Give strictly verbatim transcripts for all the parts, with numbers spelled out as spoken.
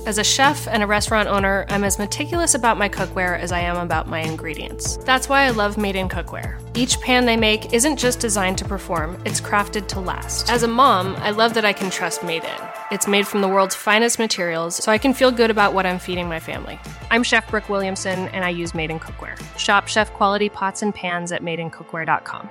As a chef and a restaurant owner, I'm as meticulous about my cookware as I am about my ingredients. That's why I love Made in Cookware. Each pan they make isn't just designed to perform, it's crafted to last. As a mom, I love that I can trust Made in. It's made from the world's finest materials, so I can feel good about what I'm feeding my family. I'm Chef Brooke Williamson, and I use Made in Cookware. Shop chef quality pots and pans at made in cookware dot com.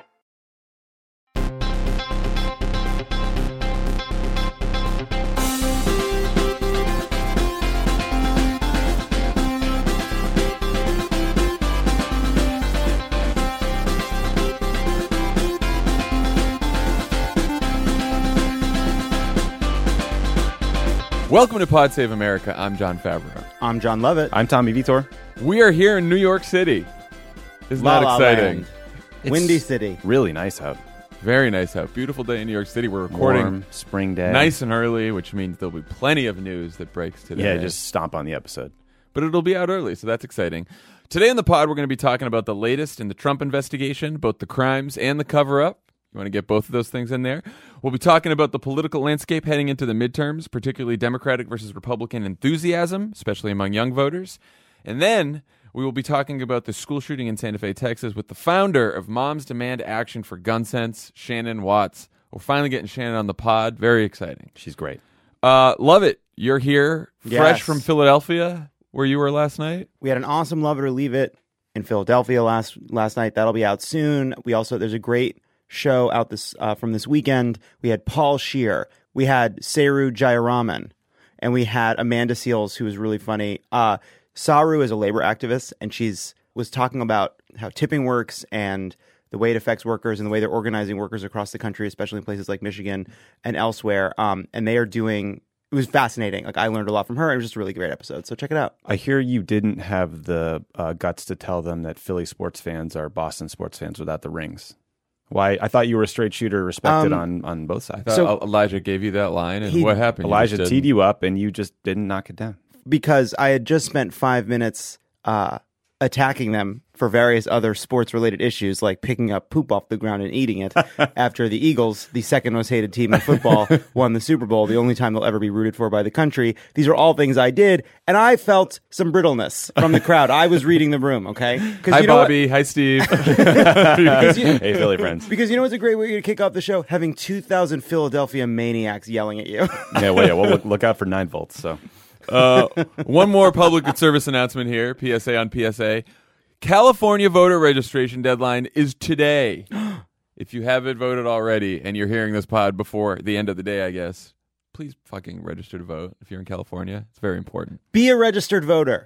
Welcome to Pod Save America. I'm John Favreau. I'm John Lovett. I'm Tommy Vitor. We are here in New York City. Isn't La that La exciting? Land. Windy City. Really nice out. Very nice out. Beautiful day in New York City. We're recording Warm, spring day. nice and early, which means there'll be plenty of news that breaks today. Yeah, just stomp on the episode. But it'll be out early, so that's exciting. Today on the pod, we're going to be talking about the latest in the Trump investigation, both the crimes and the cover-up. You want to get both of those things in there? We'll be talking about the political landscape heading into the midterms, particularly Democratic versus Republican enthusiasm, especially among young voters. And then we will be talking about the school shooting in Santa Fe, Texas, with the founder of Moms Demand Action for Gun Sense, Shannon Watts. We're finally getting Shannon on the pod. Very exciting. She's great. Uh, love it. You're here, fresh Yes. from Philadelphia, where you were last night. We had an awesome Love It or Leave It in Philadelphia last last night. That'll be out soon. We also, there's a great show out this uh, from this weekend. We had Paul Scheer. We had Seru Jayaraman. And we had Amanda Seales, who was really funny. Uh, Saru is a labor activist, and she's was talking about how tipping works and the way it affects workers and the way they're organizing workers across the country, especially in places like Michigan and elsewhere. Um, and they are doing, it was fascinating. Like, I learned a lot from her. It was just a really great episode. So check it out. I hear you didn't have the uh, guts to tell them that Philly sports fans are Boston sports fans without the rings. Why? I thought you were a straight shooter, respected Um, on, on both sides. So, So- Elijah gave you that line, and He- what happened? You Elijah just teed didn't- you up, and you just didn't knock it down. Because I had just spent five minutes uh, attacking them for various other sports-related issues, like picking up poop off the ground and eating it after the Eagles, the second most hated team in football, won the Super Bowl, the only time they'll ever be rooted for by the country. These are all things I did, and I felt some brittleness from the crowd. I was reading the room, okay? Hi, you know what? Bobby. Hi, Steve. Because you- Hey, Philly friends. Because you know what's a great way to kick off the show? Having two thousand Philadelphia maniacs yelling at you. Yeah, well, yeah, well look, look out for nine volts. So Uh, one more public service announcement here. P S A on P S A. California voter registration deadline is today. If you haven't voted already and you're hearing this pod before the end of the day, I guess, please fucking register to vote if you're in California. It's very important. Be a registered voter.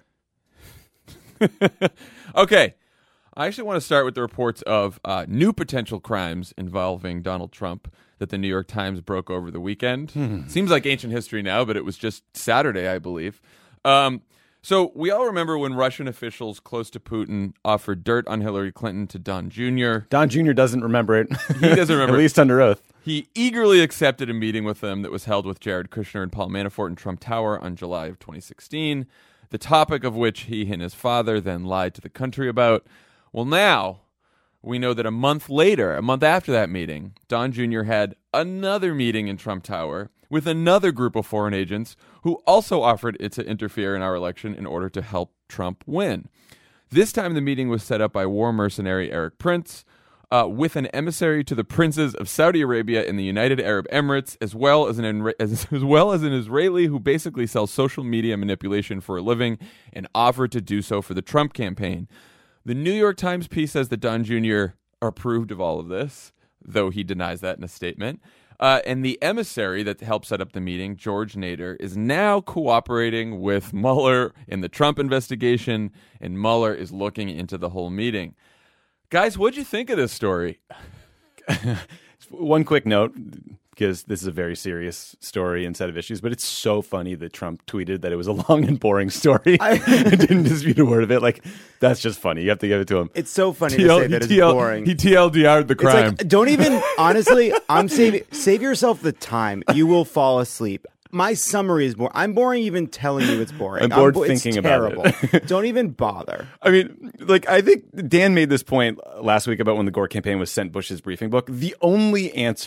Okay. I actually want to start with the reports of uh, new potential crimes involving Donald Trump that the New York Times broke over the weekend. Seems like ancient history now, but it was just Saturday, I believe. Um, so we all remember when Russian officials close to Putin offered dirt on Hillary Clinton to Don Junior Don Junior doesn't remember it. He doesn't remember At it. least under oath. He eagerly accepted a meeting with them that was held with Jared Kushner and Paul Manafort in Trump Tower on July of twenty sixteen, the topic of which he and his father then lied to the country about. Well, now we know that a month later, a month after that meeting, Don Junior had another meeting in Trump Tower with another group of foreign agents who also offered it to interfere in our election in order to help Trump win. This time the meeting was set up by war mercenary Eric Prince, uh, with an emissary to the princes of Saudi Arabia and the United Arab Emirates, as well as an as, as well as an Israeli who basically sells social media manipulation for a living and offered to do so for the Trump campaign. The New York Times piece says that Don Junior approved of all of this, though he denies that in a statement. Uh, and the emissary that helped set up the meeting, George Nader, is now cooperating with Mueller in the Trump investigation, and Mueller is looking into the whole meeting. Guys, what'd you think of this story? One quick note, because this is a very serious story and set of issues, but it's so funny that Trump tweeted that it was a long and boring story. I didn't dispute a word of it. Like, that's just funny. You have to give it to him. It's so funny T L, to say that it's T L, boring. He T L D R'd the It's crime. like, don't even, honestly, I'm saving, save yourself the time. You will fall asleep. My summary is boring. I'm boring even telling you it's boring. I'm bored bo- thinking it's about terrible. it. Don't even bother. I mean, like, I think Dan made this point last week about when the Gore campaign was sent Bush's briefing book. The only answer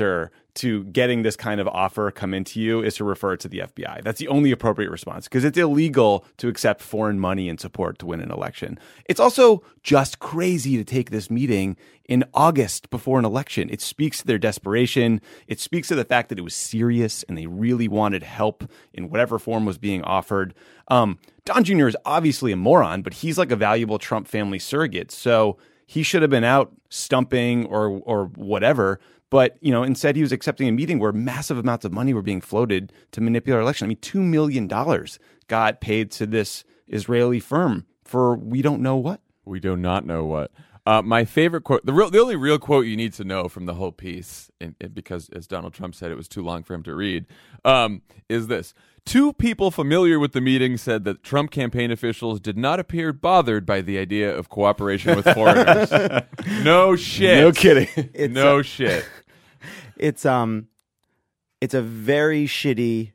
to getting this kind of offer come into you is to refer it to the F B I. That's the only appropriate response because it's illegal to accept foreign money and support to win an election. It's also just crazy to take this meeting in August before an election. It speaks to their desperation. It speaks to the fact that it was serious and they really wanted help in whatever form was being offered. Um, Don Junior is obviously a moron, but he's like a valuable Trump family surrogate. So he should have been out stumping or or whatever. But, you know, instead he was accepting a meeting where massive amounts of money were being floated to manipulate our election. I mean, two million dollars got paid to this Israeli firm for we don't know what. We do not know what. Uh, my favorite quote, the real, the only real quote you need to know from the whole piece, and, and because as Donald Trump said, it was too long for him to read, um, is this. Two people familiar with the meeting said that Trump campaign officials did not appear bothered by the idea of cooperation with foreigners. No shit. No kidding. It's no a, shit. It's um, it's a very shitty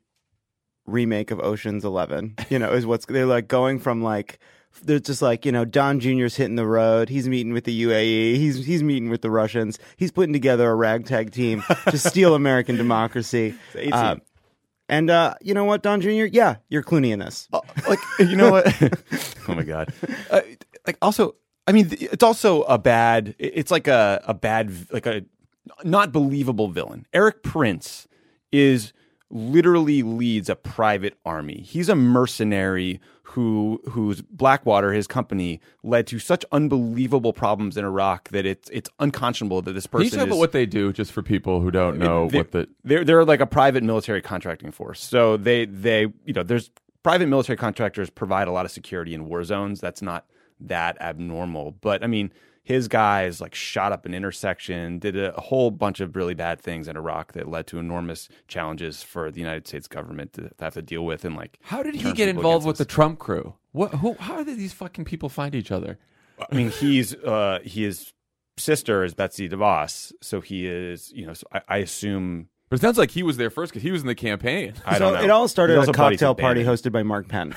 remake of Ocean's Eleven. You know, is what's they're like going from like they're just like you know Don Junior's hitting the road. He's meeting with the U A E. He's he's meeting with the Russians. He's putting together a ragtag team to steal American democracy. Uh, and uh, you know what, Don Junior? Yeah, you're Clooney in this. Uh, like you know what? Oh my god! Uh, like also, I mean, it's also a bad. It's like a a bad like a. not believable villain. Eric Prince is literally leads a private army. He's a mercenary who whose Blackwater, his company, led to such unbelievable problems in Iraq that it's it's unconscionable that this person Can you talk is, about what they do, just for people who don't know they, what the they're they're like a private military contracting force. So they they you know there's private military contractors provide a lot of security in war zones. That's not that abnormal, but I mean. His guys like shot up an intersection, did a, a whole bunch of really bad things in Iraq that led to enormous challenges for the United States government to have to deal with. And like, how did he turn get people involved against with the us. Trump crew? What? Who? How did these fucking people find each other? I mean, he's uh, his sister is Betsy DeVos, so he is. You know, so I, I assume. But it sounds like he was there first because he was in the campaign. I so don't know. It all started He's at a also buddies cocktail with party Bannon. hosted by Mark Penn.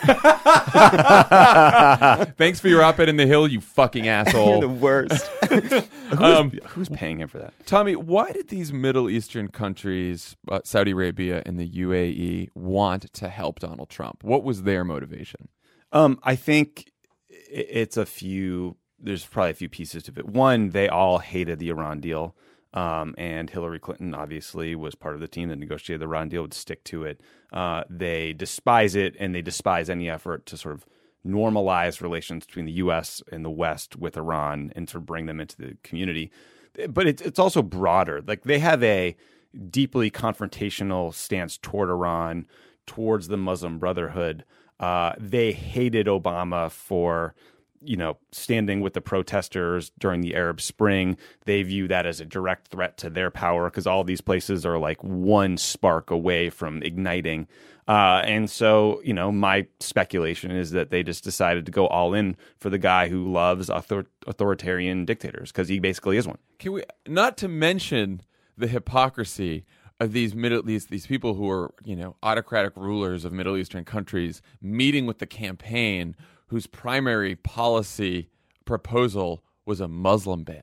Thanks for your op-ed in the Hill, you fucking You're asshole. the worst. Who's, Um, who's paying him for that? Tommy, why did these Middle Eastern countries, uh, Saudi Arabia and the U A E, want to help Donald Trump? What was their motivation? Um, I think it's a few. There's probably a few pieces to it. One, they all hated the Iran deal. Um, and Hillary Clinton obviously was part of the team that negotiated the Iran deal, would stick to it. Uh, they despise it, and they despise any effort to sort of normalize relations between the U S and the West with Iran and to bring them into the community. But it's it's also broader. Like they have a deeply confrontational stance toward Iran, towards the Muslim Brotherhood. Uh, they hated Obama for you know, standing with the protesters during the Arab Spring. They view that as a direct threat to their power because all these places are like one spark away from igniting. Uh, and so, you know, my speculation is that they just decided to go all in for the guy who loves author- authoritarian dictators because he basically is one. Can we not to mention the hypocrisy of these middle these these people who are, you know, autocratic rulers of Middle Eastern countries meeting with the campaign whose primary policy proposal was a Muslim ban.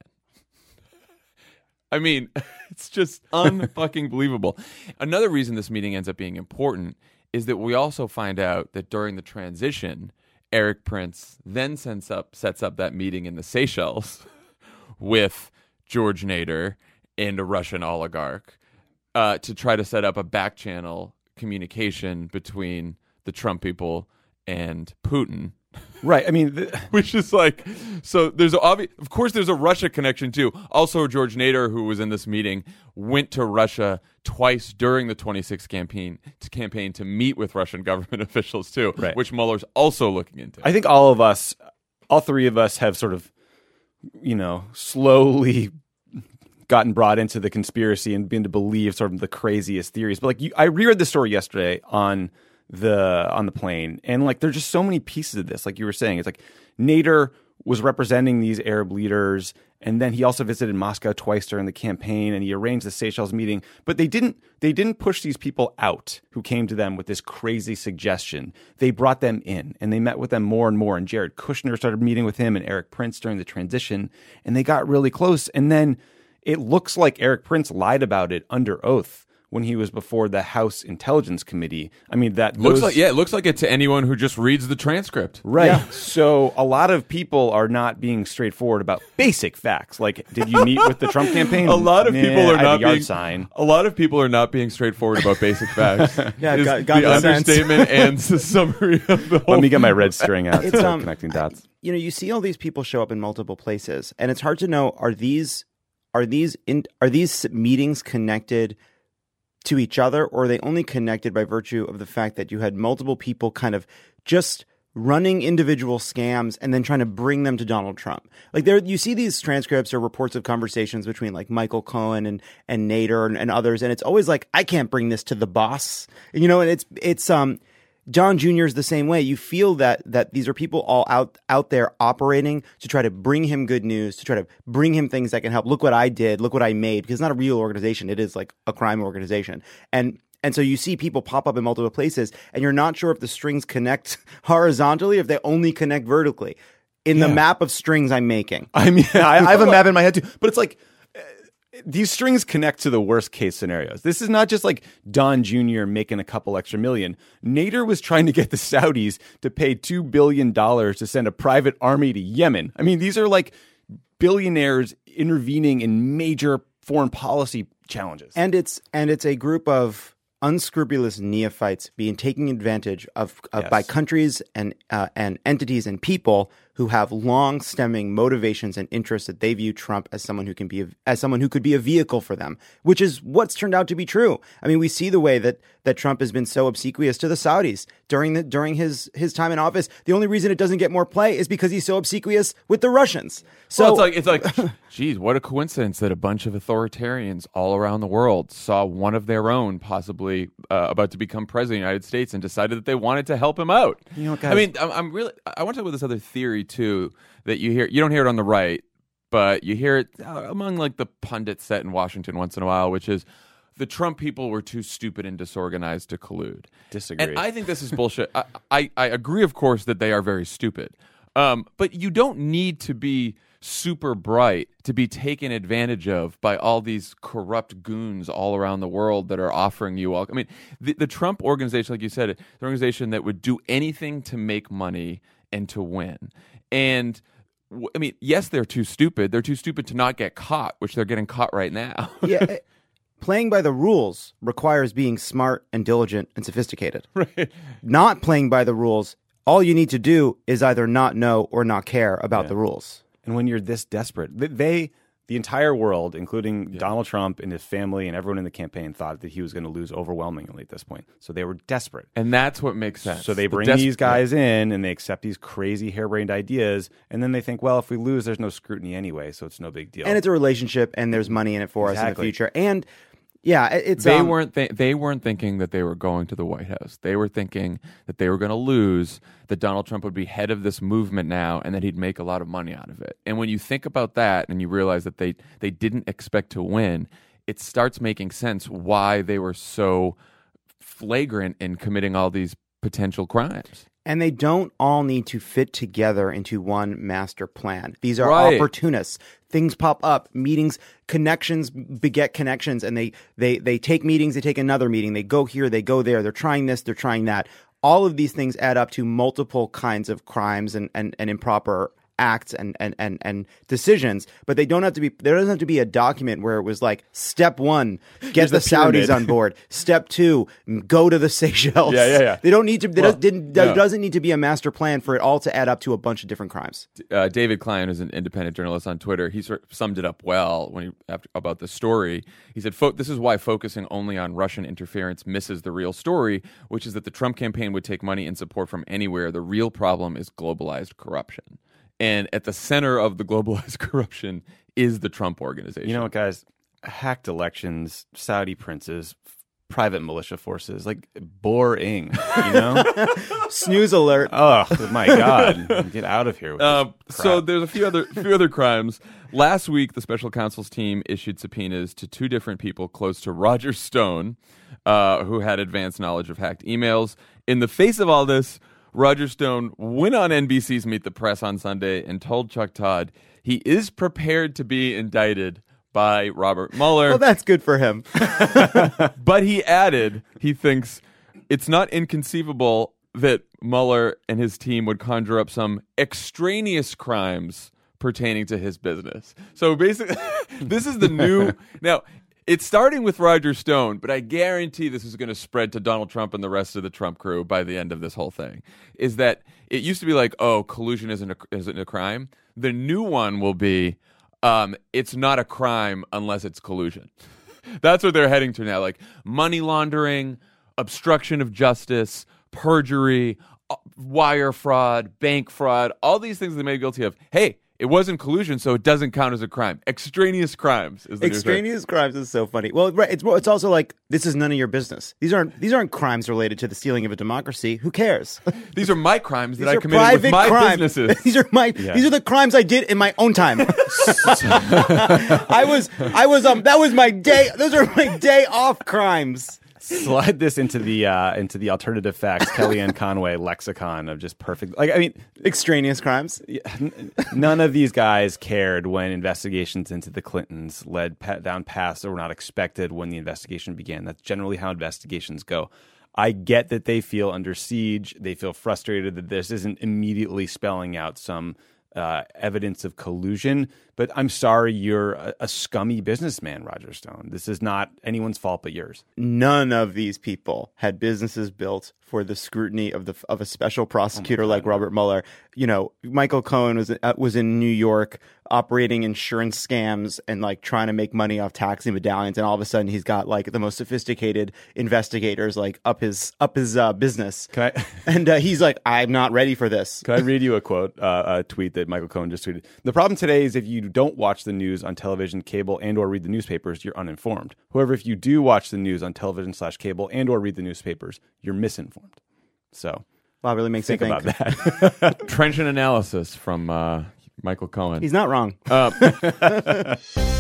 I mean, it's just unfucking believable. Another reason this meeting ends up being important is that we also find out that during the transition, Eric Prince then sends up, sets up that meeting in the Seychelles with George Nader and a Russian oligarch uh, to try to set up a back channel communication between the Trump people and Putin. Right. I mean, the- Which is like, so there's obvious, of course, there's a Russia connection too. Also, George Nader, who was in this meeting, went to Russia twice during the twenty-sixth campaign to campaign to meet with Russian government officials too, Right. which Mueller's also looking into. I think all of us, all three of us have sort of, you know, slowly gotten brought into the conspiracy and been to believe sort of the craziest theories. But like, you, I reread the story yesterday on the on the plane, and like there's just so many pieces of this. Like you were saying, it's like Nader was representing these Arab leaders, and then he also visited Moscow twice during the campaign, and he arranged the Seychelles meeting. But they didn't they didn't push these people out who came to them with this crazy suggestion. They brought them in, and they met with them more and more. And Jared Kushner started meeting with him and Eric Prince during the transition, and they got really close. And then it looks like Eric Prince lied about it under oath when he was before the House Intelligence Committee. I mean, that looks those, like yeah, it looks like it to anyone who just reads the transcript. Right. Yeah. So a lot of people are not being straightforward about basic facts. Like, did you meet with the Trump campaign? A lot of Nah, people are I have not a yard being sign. A lot of people are not being straightforward about basic facts. Yeah, is got- got the the sense. understatement and the summary of the whole. Let me get my red string out to It's, start um, connecting dots. You know, you see all these people show up in multiple places, and it's hard to know, are these are these in, are these meetings connected to each other, or are they only connected by virtue of the fact that you had multiple people kind of just running individual scams and then trying to bring them to Donald Trump? Like, there, you see these transcripts or reports of conversations between like Michael Cohen and and Nader and, and others, and it's always like, I can't bring this to the boss, you know. And it's it's um. Don Junior is the same way. You feel that that these are people all out out there operating to try to bring him good news, to try to bring him things that can help. Look what I did. Look what I made. Because it's not a real organization. It is like a crime organization. And and so you see people pop up in multiple places, and you're not sure if the strings connect horizontally or if they only connect vertically. In the Yeah. map of strings I'm making. I mean, I, I have a map in my head too, but it's like uh, these strings connect to the worst case scenarios. This is not just like Don Junior making a couple extra million. Nader was trying to get the Saudis to pay two billion dollars to send a private army to Yemen. I mean, these are like billionaires intervening in major foreign policy challenges. And it's and it's a group of unscrupulous neophytes being taken advantage of, of Yes. by countries and uh, and entities and people who have long stemming motivations and interests that they view Trump as someone who can be a, as someone who could be a vehicle for them, which is what's turned out to be true. I mean, we see the way that that Trump has been so obsequious to the Saudis during the during his his time in office. The only reason it doesn't get more play is because he's so obsequious with the Russians. So Well, it's like it's like, geez, what a coincidence that a bunch of authoritarians all around the world saw one of their own possibly uh, about to become president of the United States and decided that they wanted to help him out. You know, I guys- mean, I'm, I'm really. I want to talk about this other theory too that you hear. You don't hear it on the right, but you hear it uh, among like the pundits set in Washington once in a while, which is the Trump people were too stupid and disorganized to collude. Disagree. And I think this is bullshit. I, I I agree, of course, that they are very stupid, um, but you don't need to be super bright to be taken advantage of by all these corrupt goons all around the world that are offering you all. I mean, the, the Trump organization, like you said, it's an organization that would do anything to make money and to win. And w- I mean, yes, they're too stupid. They're too stupid to not get caught, which they're getting caught right now. yeah, eh, playing by the rules requires being smart and diligent and sophisticated. Right. Not playing by the rules, all you need to do is either not know or not care about the rules. And when you're this desperate, th- they, the entire world, including Donald Trump and his family and everyone in the campaign, thought that he was going to lose overwhelmingly at this point. So they were desperate. And that's what makes sense. So they The bring des- these guys in and they accept these crazy harebrained ideas. And then they think, well, if we lose, there's no scrutiny anyway, so it's no big deal. And it's a relationship, and there's money in it for us in the Exactly. future. And yeah, it- it's They um, weren't. Th- they weren't thinking that they were going to the White House. They were thinking that they were going to lose. That Donald Trump would be head of this movement now, and that he'd make a lot of money out of it. And when you think about that, and you realize that they they didn't expect to win, it starts making sense why they were so flagrant in committing all these potential crimes. And they don't all need to fit together into one master plan. These are Right. opportunists. Things pop up, meetings, connections beget connections, and they they they take meetings, they take another meeting, they go here, they go there, they're trying this, they're trying that. All of these things add up to multiple kinds of crimes and, and, and improper acts and, and, and, and decisions, but they don't have to be, there doesn't have to be a document where it was like, step one, get Here's the, the pyramid. Saudis on board. Step two, go to the Seychelles. Yeah, yeah, yeah. They don't need to, there, Well, does, didn't, there yeah. doesn't need to be a master plan for it all to add up to a bunch of different crimes. Uh, David Klein is an independent journalist on Twitter. He sort of summed it up well when he after, about the story. He said, Fo- "This is why focusing only on Russian interference misses the real story, which is that the Trump campaign would take money and support from anywhere. The real problem is globalized corruption, and at the center of the globalized corruption is the Trump organization." You know what, guys? Hacked elections, Saudi princes, f- private militia forces, like boring, you know? Snooze alert. Oh, my God. Get out of here with Uh, this so crap. there's a few other few other crimes. Last week, the special counsel's team issued subpoenas to two different people close to Roger Stone, uh, who had advanced knowledge of hacked emails. In the face of all this, Roger Stone went on N B C's Meet the Press on Sunday and told Chuck Todd he is prepared to be indicted, by Robert Mueller. Well, that's good for him. But he added he thinks it's not inconceivable that Mueller and his team would conjure up some extraneous crimes pertaining to his business. So basically, this is the new... Now, it's starting with Roger Stone, but I guarantee this is going to spread to Donald Trump and the rest of the Trump crew by the end of this whole thing, is that it used to be like, oh, collusion isn't a, isn't a crime. The new one will be, um, it's not a crime unless it's collusion. That's what they're heading to now, like money laundering, obstruction of justice, perjury, wire fraud, bank fraud, all these things they may be guilty of. Hey, it wasn't collusion, so it doesn't count as a crime. Extraneous crimes is the Extraneous crimes is so funny. Well, right, it's it's also like this is none of your business. These aren't these aren't crimes related to the stealing of a democracy. Who cares? These are my crimes that These I are committed with private my crimes. businesses. These are my Yeah. these are the crimes I did in my own time. I was I was um that was my day. Those are my day off crimes. Slide this into the uh, into the alternative facts Kellyanne Conway lexicon of just perfect. Like, I mean, Extraneous crimes. n- none of these guys cared when investigations into the Clintons led pa- down paths that were not expected when the investigation began. That's generally how investigations go. I get that they feel under siege. They feel frustrated that this isn't immediately spelling out some uh, evidence of collusion. But I'm sorry, you're a, a scummy businessman, Roger Stone. This is not anyone's fault but yours. None of these people had businesses built for the scrutiny of the of a special prosecutor Oh like Robert Mueller. You know, Michael Cohen was uh, was in New York operating insurance scams and like trying to make money off taxi medallions, and all of a sudden he's got like the most sophisticated investigators like up his up his uh, business. Can I? And uh, he's like, I'm not ready for this. Can I read you a quote, uh, a tweet that Michael Cohen just tweeted? The problem today is if you don't watch the news on television, cable, and or read the newspapers, you're uninformed. However, if you do watch the news on television slash cable and or read the newspapers, you're misinformed. So Wow, really makes think me think about that. Trenchant analysis from uh, Michael Cohen. He's not wrong. Uh,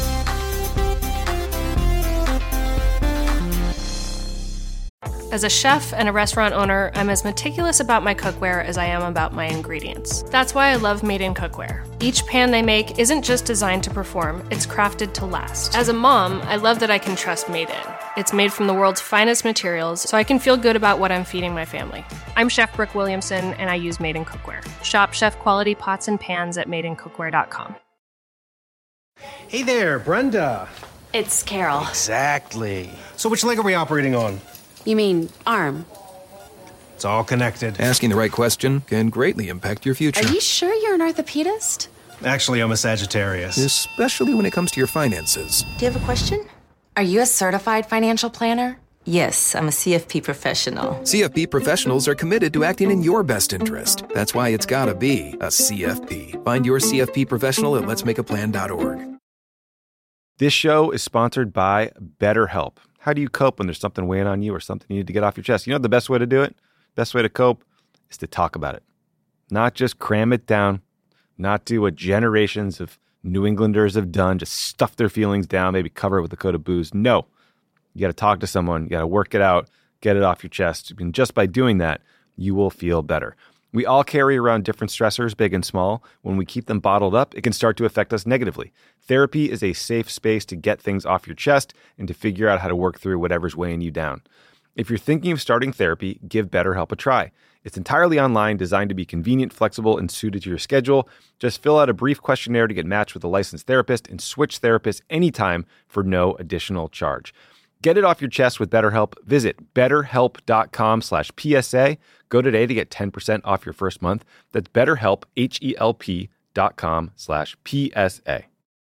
As a chef and a restaurant owner, I'm as meticulous about my cookware as I am about my ingredients. That's why I love Made in Cookware. Each pan they make isn't just designed to perform, it's crafted to last. As a mom, I love that I can trust Made in. It's made from the world's finest materials, so I can feel good about what I'm feeding my family. I'm Chef Brooke Williamson, and I use Made in Cookware. Shop chef quality pots and pans at made in cookware dot com. Hey there, Brenda. It's Carol. Exactly. So which leg are we operating on? You mean arm? It's all connected. Asking the right question can greatly impact your future, Are you sure you're an orthopedist? Actually, I'm a Sagittarius. especially when it comes to your finances. Do you have a question? Are you a certified financial planner? Yes, I'm a C F P professional. C F P professionals are committed to acting in your best interest. That's why it's gotta be a C F P. Find your C F P professional at lets make a plan dot org. This show is sponsored by BetterHelp. How do you cope when there's something weighing on you or something you need to get off your chest? You know the best way to do it? Best way to cope is to talk about it. Not just cram it down, not do what generations of New Englanders have done, just stuff their feelings down, maybe cover it with a coat of booze. No. You got to talk to someone. You got to work it out, get it off your chest. And just by doing that, you will feel better. We all carry around different stressors, big and small. When we keep them bottled up, it can start to affect us negatively. Therapy is a safe space to get things off your chest and to figure out how to work through whatever's weighing you down. If you're thinking of starting therapy, give BetterHelp a try. It's entirely online, designed to be convenient, flexible, and suited to your schedule. Just fill out a brief questionnaire to get matched with a licensed therapist and switch therapists anytime for no additional charge. Get it off your chest with BetterHelp. Visit betterhelp.com slash PSA. Go today to get ten percent off your first month. That's betterhelp, H-E-L-P dot com slash P-S-A.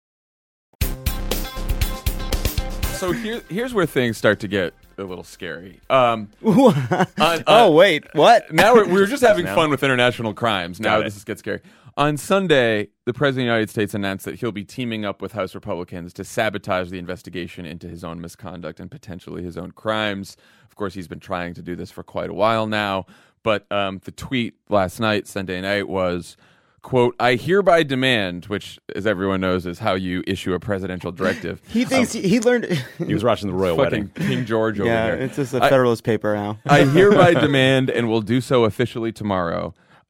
so here, here's where things start to get a little scary. Um, oh, on- on- wait, what? now we're, we were just having Now. fun with international crimes. Now Got it. this is gets scary. On Sunday, the President of the United States announced that he'll be teaming up with House Republicans to sabotage the investigation into his own misconduct and potentially his own crimes. Of course, he's been trying to do this for quite a while now. But um, the tweet last night, Sunday night, was, quote, "I hereby demand," which, as everyone knows, is how you issue a presidential directive. He thinks he, he learned. He was watching the royal Fucking wedding. King George over Yeah, here. it's just a I- Federalist paper now. I hereby demand and will do so officially tomorrow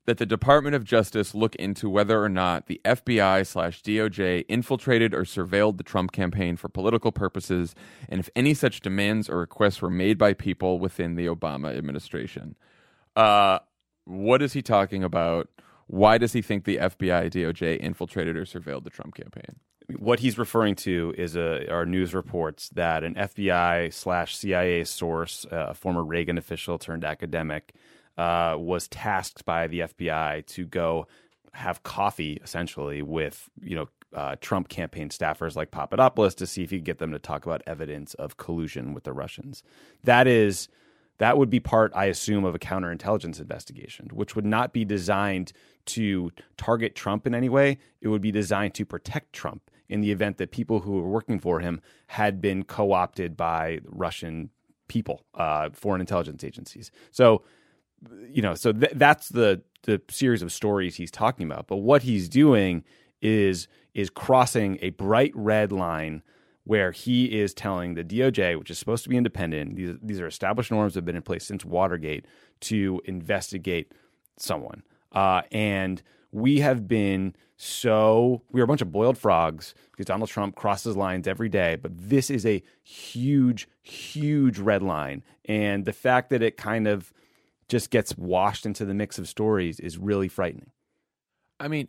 that the Department of Justice look into whether or not the F B I slash D O J infiltrated or surveilled the Trump campaign for political purposes, and if any such demands or requests were made by people within the Obama administration. Uh, what is he talking about? Why does he think the F B I, D O J infiltrated or surveilled the Trump campaign? What he's referring to is a, are news reports that an F B I slash C I A source, a former Reagan official turned academic, uh, was tasked by the F B I to go have coffee, essentially, with you know uh, Trump campaign staffers like Papadopoulos to see if he could get them to talk about evidence of collusion with the Russians. That is, that would be part, I assume, of a counterintelligence investigation, which would not be designed to target Trump in any way. It would be designed to protect Trump in the event that people who were working for him had been co-opted by Russian people, uh, foreign intelligence agencies. So, you know, so th- that's the the series of stories he's talking about. But what he's doing is is crossing a bright red line where he is telling the D O J, which is supposed to be independent, these, these are established norms that have been in place since Watergate, to investigate someone. Uh, and we have been so, we are a bunch of boiled frogs because Donald Trump crosses lines every day, but this is a huge, huge red line. And the fact that it kind of just gets washed into the mix of stories is really frightening. I mean,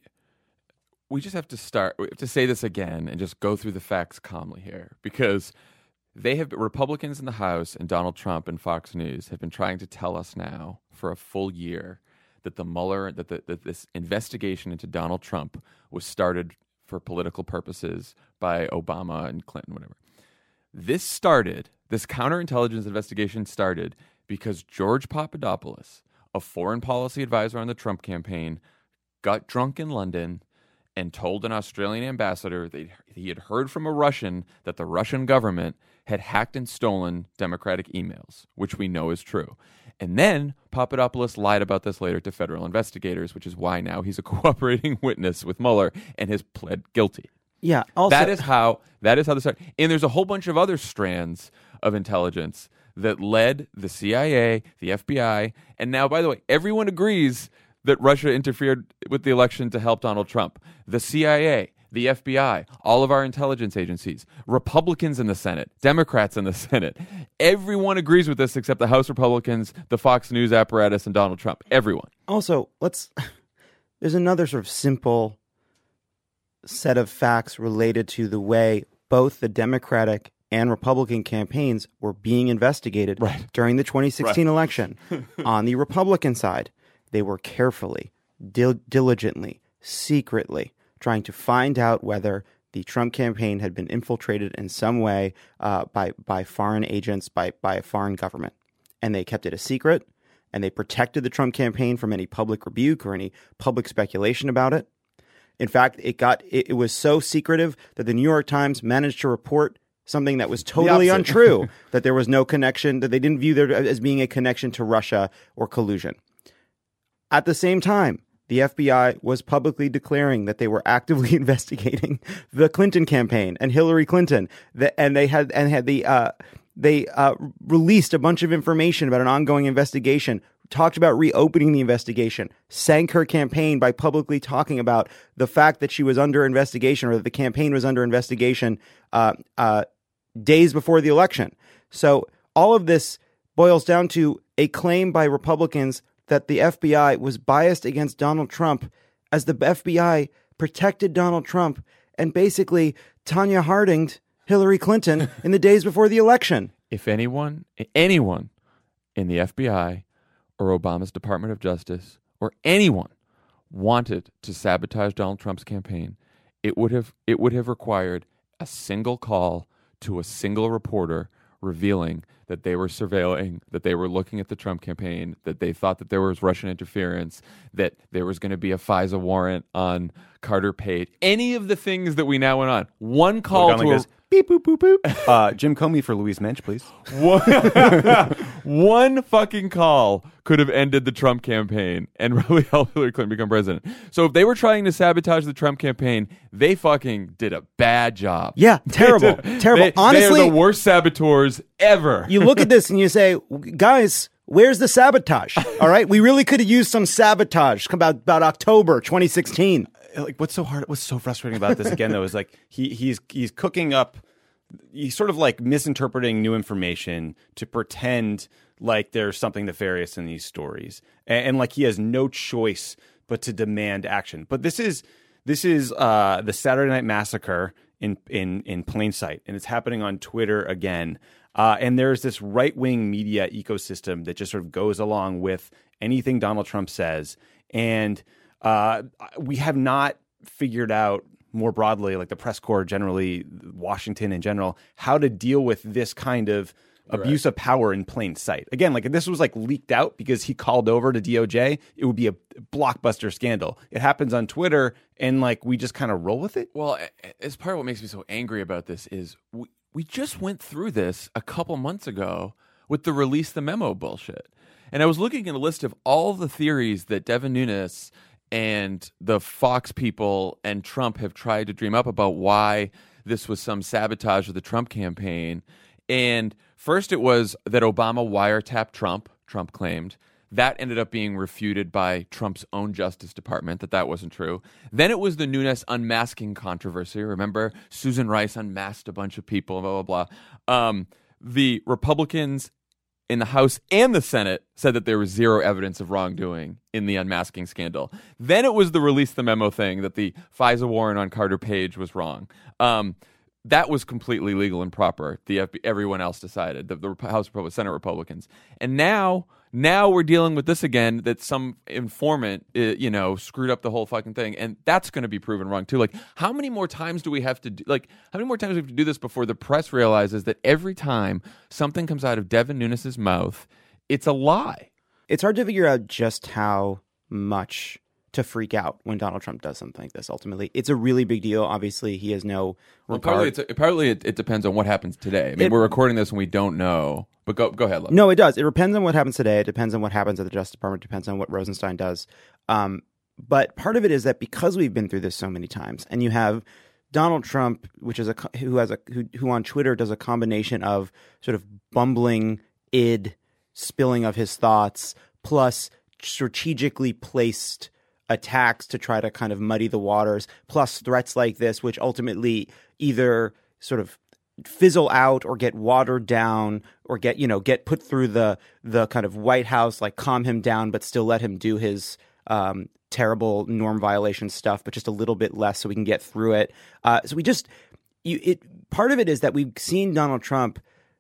we just have to start, we have to say this again and just go through the facts calmly here, because they have, Republicans in the House and Donald Trump and Fox News have been trying to tell us now for a full year that the Mueller, that, the, that this investigation into Donald Trump was started for political purposes by Obama and Clinton, whatever. This started, this counterintelligence investigation started because George Papadopoulos, a foreign policy advisor on the Trump campaign, got drunk in London and told an Australian ambassador that he had heard from a Russian that the Russian government had hacked and stolen Democratic emails, which we know is true. And then Papadopoulos lied about this later to federal investigators, which is why now he's a cooperating witness with Mueller and has pled guilty. Yeah, also, that is how that is how this started. And there's a whole bunch of other strands of intelligence that led the C I A, the F B I, and now, by the way, everyone agrees that Russia interfered with the election to help Donald Trump. The C I A, the F B I, all of our intelligence agencies, Republicans in the Senate, Democrats in the Senate. Everyone agrees with this except the House Republicans, the Fox News apparatus, and Donald Trump. Everyone. Also, let's. There's another sort of simple set of facts related to the way both the Democratic and Republican campaigns were being investigated right. during the twenty sixteen right. election. On the Republican side, they were carefully, dil- diligently, secretly trying to find out whether the Trump campaign had been infiltrated in some way uh, by by foreign agents, by by a foreign government. And they kept it a secret, and they protected the Trump campaign from any public rebuke or any public speculation about it. In fact, it got it, it was so secretive that the New York Times managed to report something that was totally untrue, that there was no connection, that they didn't view there as being a connection to Russia or collusion. At the same time, the F B I was publicly declaring that they were actively investigating the Clinton campaign and Hillary Clinton, and they had and had the uh, they uh, released a bunch of information about an ongoing investigation, talked about reopening the investigation, sank her campaign by publicly talking about the fact that she was under investigation or that the campaign was under investigation uh, uh, days before the election. So all of this boils down to a claim by Republicans that the F B I was biased against Donald Trump, as the F B I protected Donald Trump and basically Tanya Harding'd Hillary Clinton in the days before the election. If anyone, anyone in the F B I or Obama's Department of Justice or anyone wanted to sabotage Donald Trump's campaign, it would have it would have required a single call to a single reporter revealing that they were surveilling, that they were looking at the Trump campaign, that they thought that there was Russian interference, that there was going to be a FISA warrant on Carter Page. Any of the things that we now went on. One call to like a... Beep, boop, boop, boop. Uh, Jim Comey for Louise Mensch, please. One, one fucking call could have ended the Trump campaign and really helped Hillary Clinton become president. So if they were trying to sabotage the Trump campaign, they fucking did a bad job. Yeah, terrible, terrible. They, Honestly, they are the worst saboteurs ever. You look at this and you say, guys, Where's the sabotage? All right, we really could have used some sabotage about about October twenty sixteen. Like, what's so hard? What's so frustrating about this again, though, is like he he's he's cooking up. He's sort of like misinterpreting new information to pretend like there's something nefarious in these stories, and, and like he has no choice but to demand action. But this is this is uh, the Saturday Night Massacre in in in plain sight, and it's happening on Twitter again. Uh, and there's this right-wing media ecosystem that just sort of goes along with anything Donald Trump says, and uh, we have not figured out more broadly, like the press corps generally, Washington in general, how to deal with this kind of abuse of power in plain sight. Again, like if this was like leaked out because he called over to D O J, it would be a blockbuster scandal. It happens on Twitter, and like we just kind of roll with it. Well, as part of what makes me so angry about this is we, we just went through this a couple months ago with the release the memo bullshit. And I was looking at a list of all the theories that Devin Nunes and the Fox people and Trump have tried to dream up about why this was some sabotage of the Trump campaign. And first it was that Obama wiretapped Trump, Trump claimed. That ended up being refuted by Trump's own Justice Department, that that wasn't true. Then it was the Nunes unmasking controversy. Remember, Susan Rice unmasked a bunch of people, blah, blah, blah. Um, the Republicans in the House and the Senate said that there was zero evidence of wrongdoing in the unmasking scandal. Then it was the release the memo thing that the FISA warrant on Carter Page was wrong. Um, that was completely legal and proper. The F B I, everyone else decided, the, the House Republicans, Senate Republicans. And now, now we're dealing with this again, that some informant, uh, you know, screwed up the whole fucking thing. And that's going to be proven wrong too. Like, how many more times do we have to do, like, how many more times do we have to do this before the press realizes that every time something comes out of Devin Nunes' mouth, it's a lie? It's hard to figure out just how much to freak out when Donald Trump does something like this. Ultimately, it's a really big deal. Obviously, he has no well, regard. partly, it's a, partly it, it depends on what happens today. I mean, It- we're recording this and we don't know. But go go ahead, Love. No, it does. It depends on what happens today. It depends on what happens at the Justice Department. It depends on what Rosenstein does. Um, but part of it is that because we've been through this so many times, and you have Donald Trump, which is a co- who has a who, who on Twitter does a combination of sort of bumbling id spilling of his thoughts plus strategically placed attacks to try to kind of muddy the waters, plus threats like this, which ultimately either sort of fizzle out or get watered down or get, you know, get put through the the kind of White House, like calm him down, but still let him do his um, terrible norm violation stuff, but just a little bit less so we can get through it. Uh, so we just, you, it part of it is that we've seen Donald Trump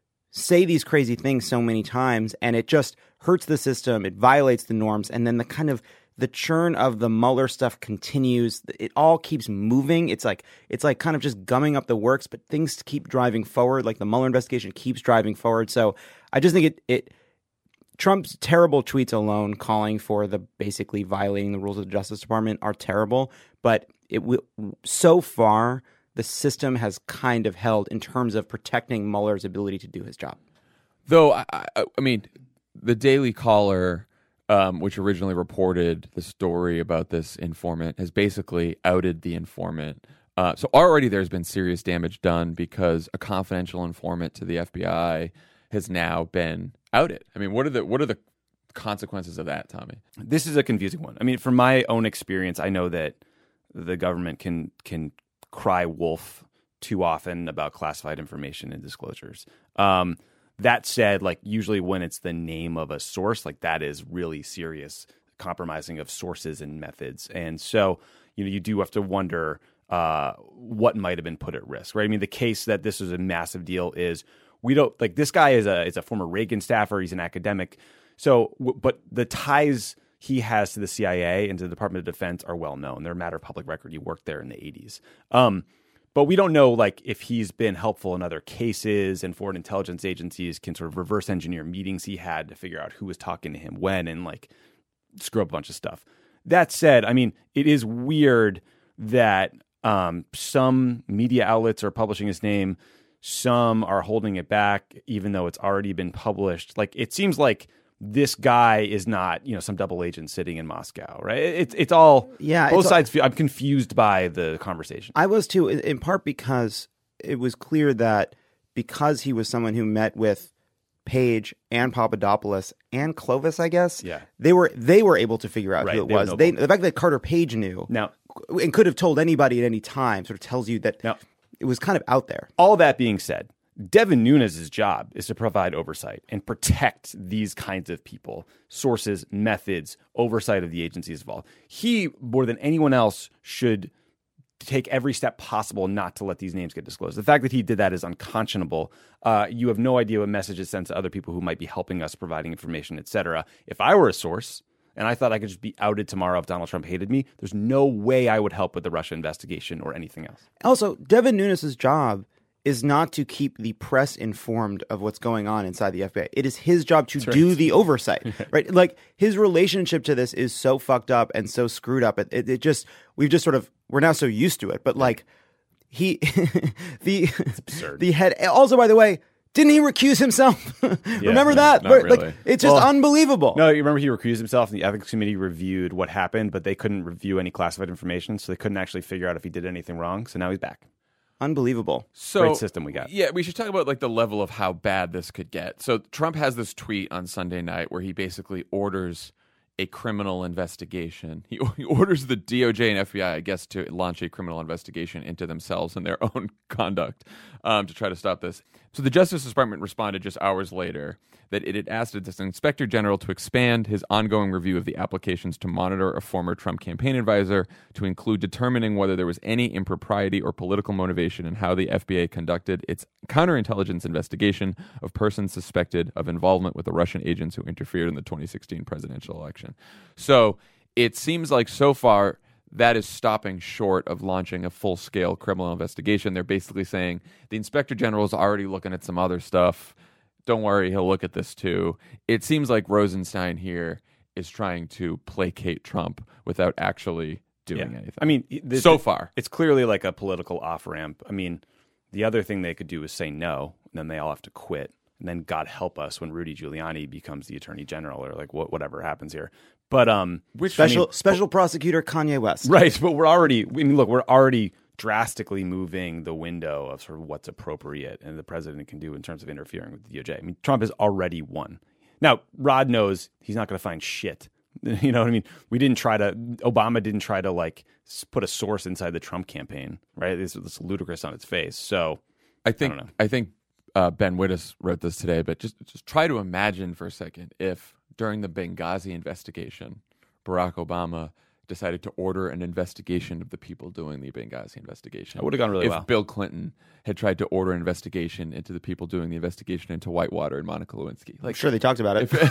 say these crazy things so many times, and it just hurts the system. It violates the norms, and then the kind of the churn of the Mueller stuff continues. It all keeps moving. It's like it's like kind of just gumming up the works, but things keep driving forward. Like the Mueller investigation keeps driving forward. So I just think it it Trump's terrible tweets alone, calling for the basically violating the rules of the Justice Department, are terrible. But it will so far the system has kind of held in terms of protecting Mueller's ability to do his job. Though I, I, I mean, the Daily Caller, Um, which originally reported the story about this informant, has basically outed the informant. Uh, so already there's been serious damage done because a confidential informant to the F B I has now been outed. I mean, what are the what are the consequences of that, Tommy? This is a confusing one. I mean, from my own experience, I know that the government can can cry wolf too often about classified information and disclosures. Um, That said, like usually when it's the name of a source, like that is really serious compromising of sources and methods. And so, you know, you do have to wonder uh, what might have been put at risk, right? I mean, the case that this is a massive deal is we don't like this guy is a is a former Reagan staffer. He's an academic. So, w- but the ties he has to the C I A and to the Department of Defense are well known. They're a matter of public record. He worked there in the eighties. Um, But we don't know, like, if he's been helpful in other cases, and foreign intelligence agencies can sort of reverse engineer meetings he had to figure out who was talking to him when and, like, screw up a bunch of stuff. That said, I mean, it is weird that um, some media outlets are publishing his name. Some are holding it back, even though it's already been published. Like, it seems like this guy is not, you know, some double agent sitting in Moscow, right? It's it's all, Yeah, both it's sides feel, I'm confused by the conversation. I was too, in part because it was clear that because he was someone who met with Page and Papadopoulos and Clovis, I guess. Yeah. They were they were able to figure out Right, who it they have was. no They, problem. the fact that Carter Page knew Now, and could have told anybody at any time sort of tells you that Now- it was kind of out there. all that being said, Devin Nunes' job is to provide oversight and protect these kinds of people, sources, methods, oversight of the agencies involved. He, more than anyone else, should take every step possible not to let these names get disclosed. The fact that he did that is unconscionable. Uh, you have no idea what message it sends to other people who might be helping us, providing information, et cetera. If I were a source and I thought I could just be outed tomorrow if Donald Trump hated me, there's no way I would help with the Russia investigation or anything else. Also, Devin Nunes' job is not to keep the press informed of what's going on inside the F B I. It is his job to do the oversight, right? Like his relationship to this is so fucked up and so screwed up. It, it, it just, we've just sort of, we're now so used to it. But like he, the, the head, also, by the way, didn't he recuse himself? Remember no, that? not Where, really. Like, it's just Well, unbelievable. No, you remember he recused himself, and the ethics committee reviewed what happened, but they couldn't review any classified information, so they couldn't actually figure out if he did anything wrong. So now he's back. Unbelievable. So, Great system we got. Yeah, we should talk about like the level of how bad this could get. So Trump has this tweet on Sunday night where he basically orders a criminal investigation. He, he orders the D O J and F B I, I guess, to launch a criminal investigation into themselves and their own conduct um, to try to stop this. So the Justice Department responded just hours later that it had asked its Inspector General to expand his ongoing review of the applications to monitor a former Trump campaign advisor to include determining whether there was any impropriety or political motivation in how the F B I conducted its counterintelligence investigation of persons suspected of involvement with the Russian agents who interfered in the twenty sixteen presidential election. So it seems like so far that is stopping short of launching a full-scale criminal investigation. They're basically saying the Inspector General is already looking at some other stuff. Don't worry, he'll look at this too. It seems like Rosenstein here is trying to placate Trump without actually doing Yeah. anything. I mean, this, so far. it's clearly like a political off-ramp. I mean, the other thing they could do is say no, and then they all have to quit. And then God help us when Rudy Giuliani becomes the attorney general or like what, whatever happens here. But um, Which Special I mean, special prosecutor Kanye West. right? But we're already. I mean, look, we're already drastically moving the window of sort of what's appropriate and the president can do in terms of interfering with the D O J. I mean, Trump has already won. Now, Rod knows he's not going to find shit. You know what I mean? We didn't try to. Obama didn't try to like put a source inside the Trump campaign, right? This is ludicrous on its face. So I think I don't know. I, think uh, Ben Wittes wrote this today, but just just try to imagine for a second if during the Benghazi investigation, Barack Obama decided to order an investigation of the people doing the Benghazi investigation. That would have gone really if well. Bill Clinton had tried to order an investigation into the people doing the investigation into Whitewater and Monica Lewinsky. I'm Like, sure they talked about it.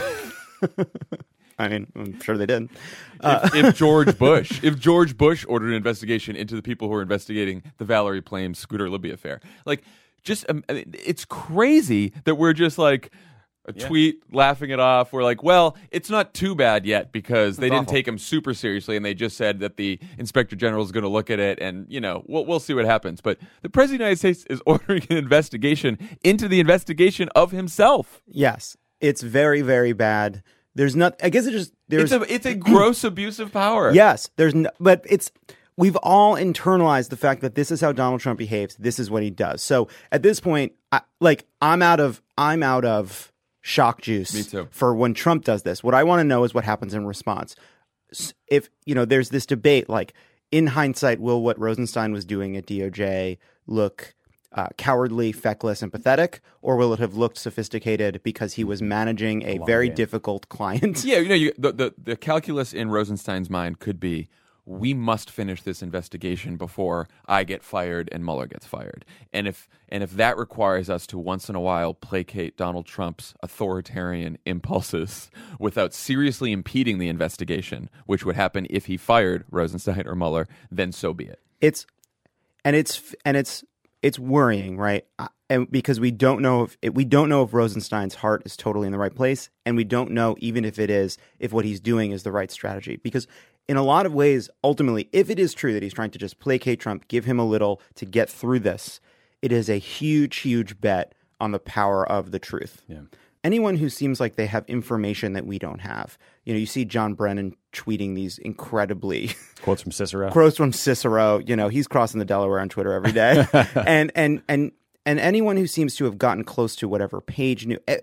I mean, I'm sure they did. if, if George Bush, if George Bush ordered an investigation into the people who were investigating the Valerie Plame Scooter Libby affair, like, just um, I mean, it's crazy that we're just like a Yeah. tweet laughing it off. We're like, well, it's not too bad yet because they It's didn't awful. take him super seriously, and they just said that the Inspector General is going to look at it, and you know, we'll we'll see what happens. But the President of the United States is ordering an investigation into the investigation of himself. Yes, it's very, very bad. There's not. I guess it just there's. It's a it's a gross abuse of power. Yes, there's. No, but it's. We've all internalized the fact that this is how Donald Trump behaves. This is what he does. So at this point, I, like I'm out of. I'm out of shock juice. Me too. For when Trump does this. What I want to know is what happens in response. S- If you know, there's this debate. Like in hindsight, will what Rosenstein was doing at D O J look Uh, cowardly, feckless, and pathetic, or will it have looked sophisticated because he was managing a very game. difficult client? Yeah, you know, you, the, the the calculus in Rosenstein's mind could be: we must finish this investigation before I get fired and Mueller gets fired. And if and if that requires us to once in a while placate Donald Trump's authoritarian impulses without seriously impeding the investigation, which would happen if he fired Rosenstein or Mueller, then so be it. It's and it's and it's. It's worrying, right? Uh, And because we don't know if it, we don't know if Rosenstein's heart is totally in the right place, and we don't know even if it is if what he's doing is the right strategy. Because in a lot of ways, ultimately, if it is true that he's trying to just placate Trump, give him a little to get through this, it is a huge, huge bet on the power of the truth. Yeah. Anyone who seems like they have information that we don't have, you know, you see John Brennan tweeting these incredibly Quotes from Cicero. quotes from Cicero. You know, he's crossing the Delaware on Twitter every day, and and and and anyone who seems to have gotten close to whatever Page knew,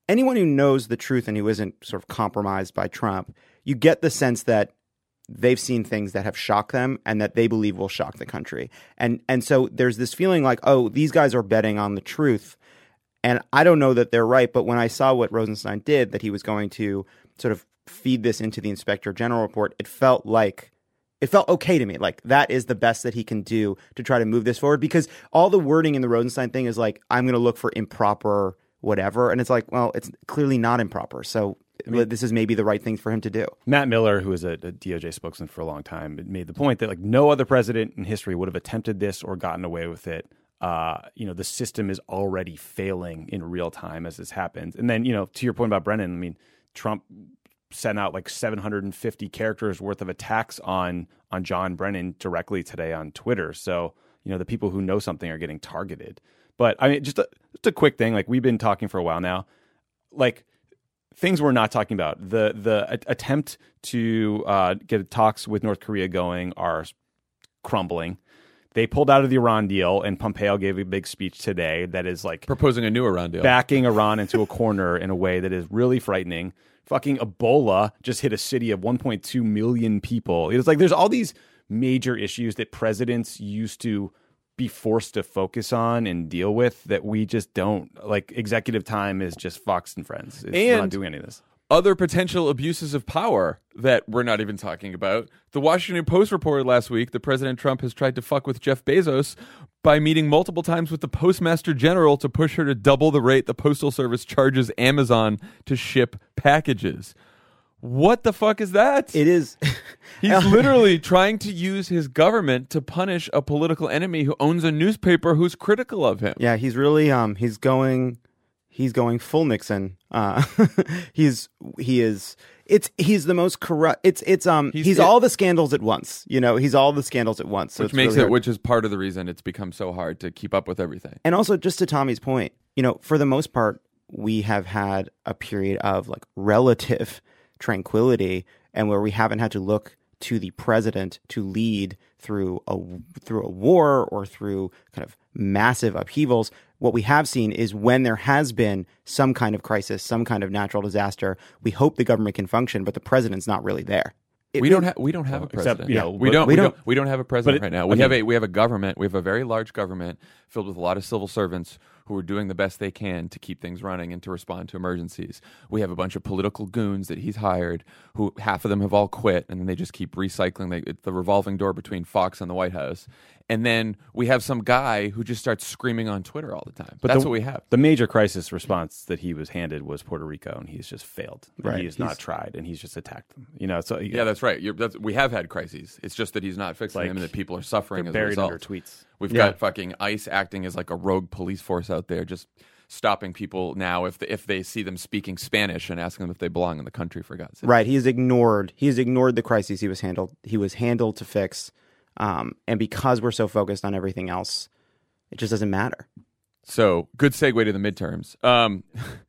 anyone who knows the truth and who isn't sort of compromised by Trump, you get the sense that they've seen things that have shocked them and that they believe will shock the country. And and so there's this feeling like, oh, these guys are betting on the truth. And I don't know that they're right, but when I saw what Rosenstein did, that he was going to sort of feed this into the Inspector General report, it felt like it felt okay to me. Like that is the best that he can do to try to move this forward, because all the wording in the Rosenstein thing is like, I'm going to look for improper whatever. And it's like, well, it's clearly not improper. So I mean, this is maybe the right thing for him to do. Matt Miller, who was a, a D O J spokesman for a long time, made the point that like no other president in history would have attempted this or gotten away with it. Uh, you know, the system is already failing in real time as this happens. And then, you know, to your point about Brennan, I mean, Trump sent out like seven hundred fifty characters worth of attacks on on John Brennan directly today on Twitter. So, you know, the people who know something are getting targeted. But I mean, just a, just a quick thing, like we've been talking for a while now, like things we're not talking about. The the a- attempt to uh, get talks with North Korea going are crumbling. They pulled out of the Iran deal, and Pompeo gave a big speech today that is like proposing a new Iran deal, backing Iran into a corner in a way that is really frightening. Fucking Ebola just hit a city of one point two million people. It's like there's all these major issues that presidents used to be forced to focus on and deal with that we just don't. Like executive time is just Fox and Friends. It's, and we're not doing any of this. Other potential abuses of power that we're not even talking about. The Washington Post reported last week that President Trump has tried to fuck with Jeff Bezos by meeting multiple times with the Postmaster General to push her to double the rate the Postal Service charges Amazon to ship packages. What the fuck is that? It is. He's literally trying to use his government to punish a political enemy who owns a newspaper who's critical of him. Yeah, he's really um he's going he's going full Nixon. Uh he's he is it's he's the most corrupt it's it's um he's, he's it, all the scandals at once. You know, he's all the scandals at once. So which makes really it hard. Which is part of the reason it's become so hard to keep up with everything. And also just to Tommy's point, you know, for the most part we have had a period of like relative tranquility, and where we haven't had to look to the president to lead through a through a war or through kind of massive upheavals. What we have seen is when there has been some kind of crisis, some kind of natural disaster, we hope the government can function, but the president's not really there. It, we don't have we don't have a president. Except, you know, we don't we don't we don't have a president it, right now. We I mean, have a we have a government. We have a very large government filled with a lot of civil servants who are doing the best they can to keep things running and to respond to emergencies. We have a bunch of political goons that he's hired, who half of them have all quit, and then they just keep recycling. They, it's the revolving door between Fox and the White House. And then we have some guy who just starts screaming on Twitter all the time. But that's the, what we have. The major crisis response that he was handed was Puerto Rico, and he's just failed. Right. He has he's, not tried, and he's just attacked them. You know, so yeah, that's right. You're, that's, we have had crises. It's just that he's not fixing like, them, and that people are suffering as a buried result. Under tweets. We've yeah. got fucking ICE acting as like a rogue police force out there, just stopping people now if they, if they see them speaking Spanish and asking them if they belong in the country, for God's sake. Right. He has ignored. He has ignored the crises he was handled. He was handled to fix. Um, and because we're so focused on everything else, it just doesn't matter. So, good segue to the midterms. Um,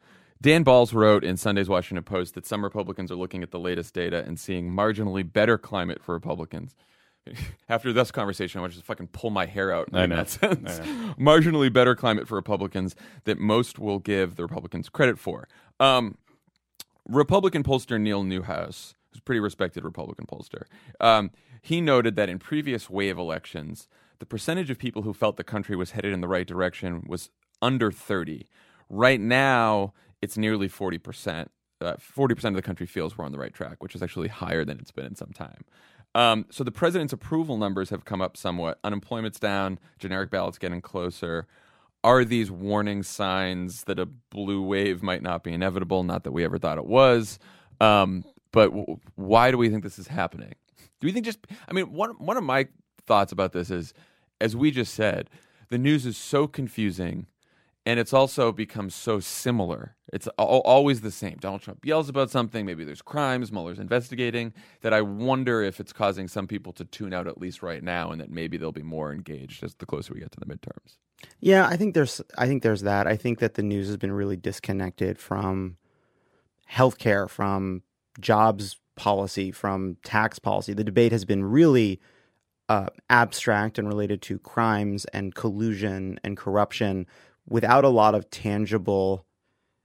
Dan Balls wrote in Sunday's Washington Post that some Republicans are looking at the latest data and seeing marginally better climate for Republicans. After this conversation, I want to just fucking pull my hair out in that sense. Marginally better climate for Republicans that most will give the Republicans credit for. Um, Republican pollster Neil Newhouse, who's a pretty respected Republican pollster, um, he noted that in previous wave elections, the percentage of people who felt the country was headed in the right direction was under thirty. Right now, it's nearly forty percent. Uh, forty percent of the country feels we're on the right track, which is actually higher than it's been in some time. Um, so the president's approval numbers have come up somewhat. Unemployment's down, generic ballots getting closer. Are these warning signs that a blue wave might not be inevitable? Not that we ever thought it was. Um, but w- why do we think this is happening? Do we think just, I mean, one one of my thoughts about this is, as we just said, the news is so confusing, and it's also become so similar. It's al- always the same. Donald Trump yells about something, maybe there's crimes, Mueller's investigating, that I wonder if it's causing some people to tune out at least right now, and that maybe they'll be more engaged as the closer we get to the midterms. Yeah, I think there's I think there's that. I think that the news has been really disconnected from healthcare, from jobs policy, from tax policy. The debate has been really uh, abstract and related to crimes and collusion and corruption without a lot of tangible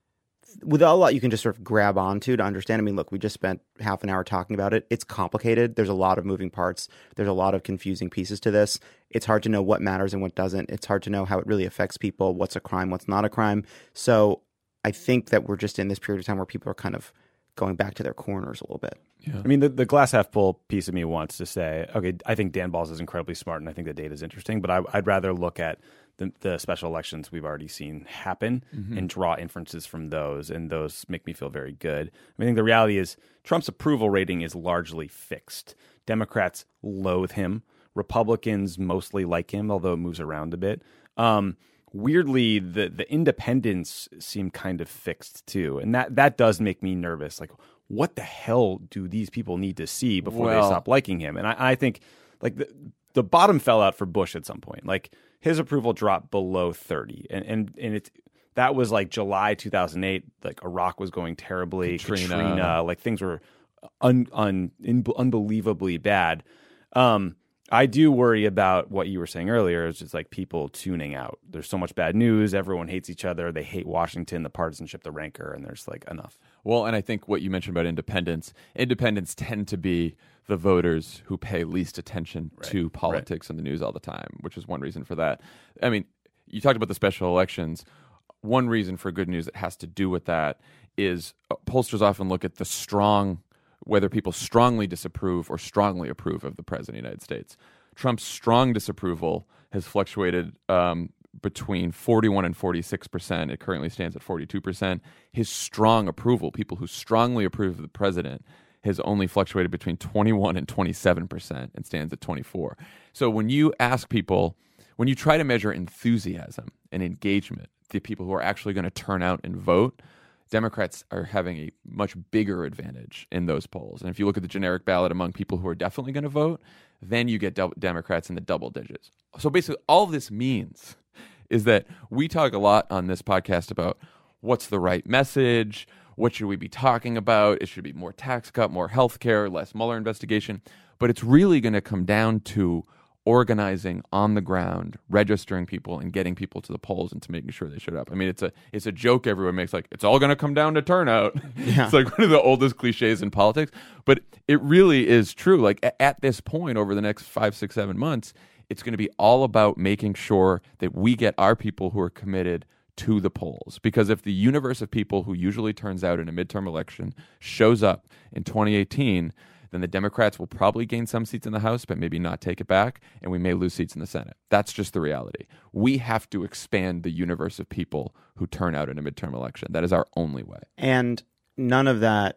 without a lot you can just sort of grab onto to understand. I mean, look, we just spent half an hour talking about it. It's complicated. There's a lot of moving parts. There's a lot of confusing pieces to this. It's hard to know what matters and what doesn't. It's hard to know how it really affects people, what's a crime, what's not a crime. So I think that we're just in this period of time where people are kind of going back to their corners a little bit. Yeah. I mean, the, the glass half full piece of me wants to say, okay, I think Dan Balls is incredibly smart, and I think the data is interesting, but I, I'd rather look at the, the special elections we've already seen happen mm-hmm. and draw inferences from those, and those make me feel very good. I, mean, I think the reality is Trump's approval rating is largely fixed. Democrats loathe him. Republicans mostly like him, although it moves around a bit. Um, weirdly, the the independents seem kind of fixed too, and that, that does make me nervous. Like, what the hell do these people need to see before well, they stop liking him? And I, I think like the, the bottom fell out for Bush at some point. Like his approval dropped below thirty, and and and it's that was like July two thousand eight. Like Iraq was going terribly, Katrina, Katrina like things were un, un, un, unbelievably bad. Um, I do worry about what you were saying earlier. It's just like people tuning out. There's so much bad news. Everyone hates each other. They hate Washington, the partisanship, the rancor, and there's like enough. Well, and I think what you mentioned about independents, independents tend to be the voters who pay least attention right. to politics right. and the news all the time, which is one reason for that. I mean, you talked about the special elections. One reason for good news that has to do with that is uh, pollsters often look at the strong whether people strongly disapprove or strongly approve of the president of the United States. Trump's strong disapproval has fluctuated um, between forty-one and forty-six percent. It currently stands at forty-two percent. His strong approval, people who strongly approve of the president, has only fluctuated between twenty-one and twenty-seven percent and stands at twenty-four. So when you ask people, when you try to measure enthusiasm and engagement, the people who are actually going to turn out and vote, Democrats are having a much bigger advantage in those polls. And if you look at the generic ballot among people who are definitely going to vote, then you get double Democrats in the double digits. So basically all this means is that we talk a lot on this podcast about what's the right message, what should we be talking about, it should be more tax cut, more health care, less Mueller investigation. But it's really going to come down to organizing on the ground, registering people, and getting people to the polls and to making sure they showed up. I mean, it's a it's a joke everyone makes, like, it's all going to come down to turnout. Yeah. It's like one of the oldest cliches in politics. But it really is true. Like, a- at this point, over the next five, six, seven months, it's going to be all about making sure that we get our people who are committed to the polls. Because if the universe of people who usually turns out in a midterm election shows up in twenty eighteen, then the Democrats will probably gain some seats in the House, but maybe not take it back, and we may lose seats in the Senate. That's just the reality. We have to expand the universe of people who turn out in a midterm election. That is our only way. And none of that,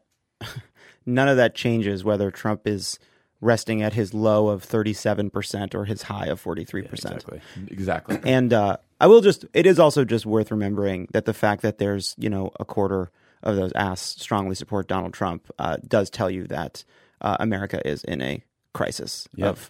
none of that changes whether Trump is resting at his low of thirty-seven percent or his high of forty-three percent. Yeah, exactly. Exactly. And uh, I will just, it is also just worth remembering that the fact that there's, you know, a quarter of those asks strongly support Donald Trump uh, does tell you that Uh, America is in a crisis yep. of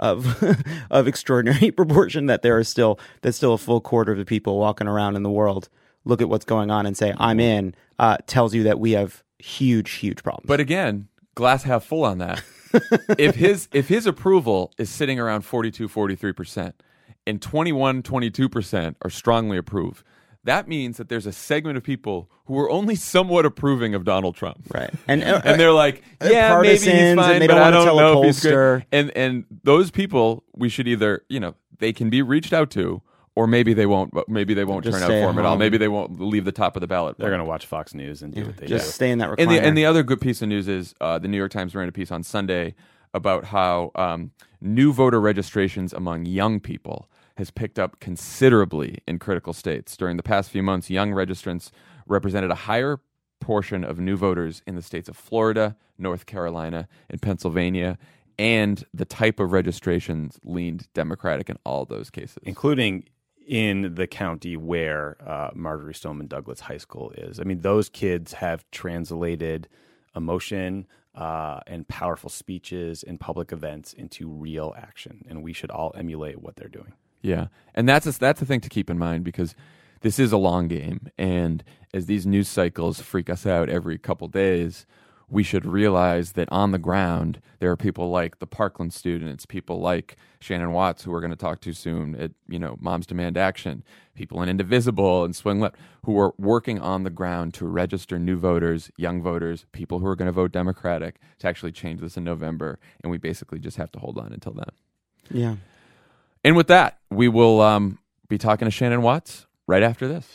of of extraordinary proportion. That there is still there's still a full quarter of the people walking around in the world look at what's going on and say I'm in. Uh, tells you that we have huge, huge problems. But again, glass half full on that. if his if his approval is sitting around forty-two, forty-three percent, and twenty-one, twenty-two percent are strongly approved, that means that there's a segment of people who are only somewhat approving of Donald Trump. Right. And uh, and they're like, yeah, maybe he's fine, and they but don't I don't tell know a if he's good. pollster. And, and those people, we should either, you know, they can be reached out to, or maybe they won't, maybe they won't Just turn out stay for at him at all. home. Maybe they won't leave the top of the ballot. They're going to watch Fox News and do Yeah, what they just do. stay in that recliner. And the, and the other good piece of news is uh, the New York Times ran a piece on Sunday about how um, new voter registrations among young people has picked up considerably in critical states. During the past few months, young registrants represented a higher portion of new voters in the states of Florida, North Carolina, and Pennsylvania, and the type of registrations leaned Democratic in all those cases. Including in the county where uh, Marjorie Stoneman Douglas High School is. I mean, those kids have translated emotion uh, and powerful speeches in public events into real action, and we should all emulate what they're doing. Yeah, and that's a, that's the thing to keep in mind, because this is a long game, and as these news cycles freak us out every couple days, we should realize that on the ground, there are people like the Parkland students, people like Shannon Watts, who we're going to talk to soon at, you know, Moms Demand Action, people in Indivisible and Swing Left, who are working on the ground to register new voters, young voters, people who are going to vote Democratic to actually change this in November. And we basically just have to hold on until then. Yeah. And with that, we will um, be talking to Shannon Watts right after this.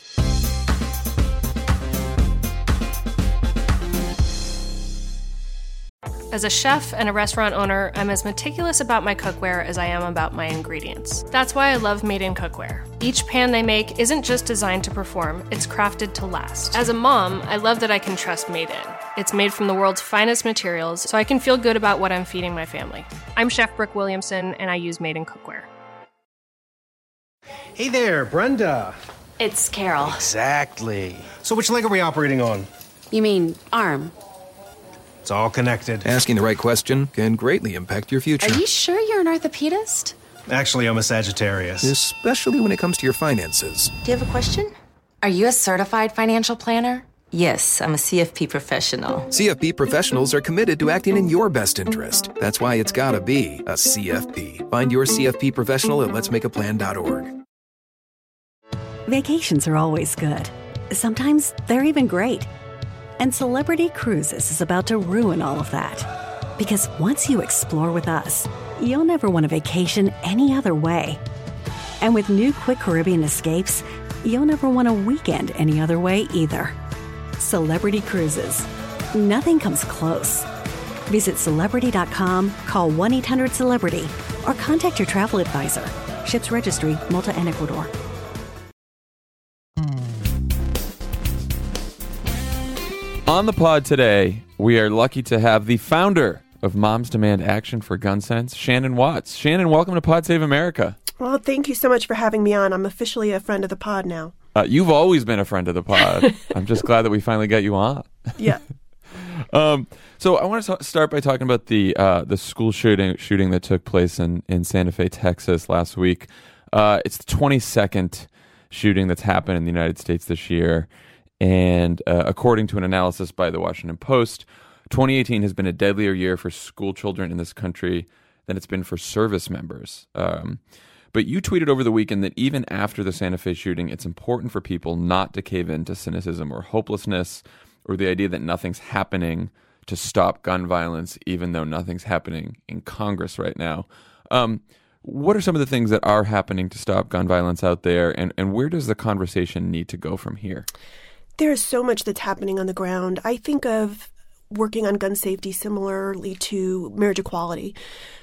As a chef and a restaurant owner, I'm as meticulous about my cookware as I am about my ingredients. That's why I love Made in Cookware. Each pan they make isn't just designed to perform, it's crafted to last. As a mom, I love that I can trust Made in. It's made from the world's finest materials, so I can feel good about what I'm feeding my family. I'm Chef Brooke Williamson, and I use Made in Cookware. Hey there, Brenda. It's Carol. Exactly. So which leg are we operating on? You mean arm? It's all connected. Asking the right question can greatly impact your future, Are you sure you're an orthopedist? Actually, I'm a Sagittarius. especially when it comes to your finances. Do you have a question? Are you a certified financial planner? Yes, I'm a C F P professional. C F P professionals are committed to acting in your best interest. That's why it's gotta be a C F P. Find your C F P professional at lets make a plan dot org. Vacations are always good. Sometimes they're even great. And Celebrity Cruises is about to ruin all of that. Because once you explore with us, you'll never want a vacation any other way. And with new Quick Caribbean Escapes, you'll never want a weekend any other way either. Celebrity Cruises. Nothing comes close. Visit Celebrity dot com, call one eight hundred celebrity, or contact your travel advisor. Ships Registry, Malta and Ecuador. On the pod today, we are lucky to have the founder of Moms Demand Action for Gun Sense, Shannon Watts. Shannon, welcome to Pod Save America. Well, thank you so much for having me on. I'm officially a friend of the pod now. Uh, you've always been a friend of the pod. I'm just glad that we finally got you on. Yeah. um, so I want to start by talking about the uh, the school shooting shooting that took place in, in Santa Fe, Texas last week. Uh, it's the twenty-second shooting that's happened in the United States this year. And uh, according to an analysis by the Washington Post, twenty eighteen has been a deadlier year for school children in this country than it's been for service members. Um, but you tweeted over the weekend that even after the Santa Fe shooting, it's important for people not to cave into cynicism or hopelessness or the idea that nothing's happening to stop gun violence, even though nothing's happening in Congress right now. Um, what are some of the things that are happening to stop gun violence out there, and, and where does the conversation need to go from here? There's so much that's happening on the ground. I think of working on gun safety similarly to marriage equality.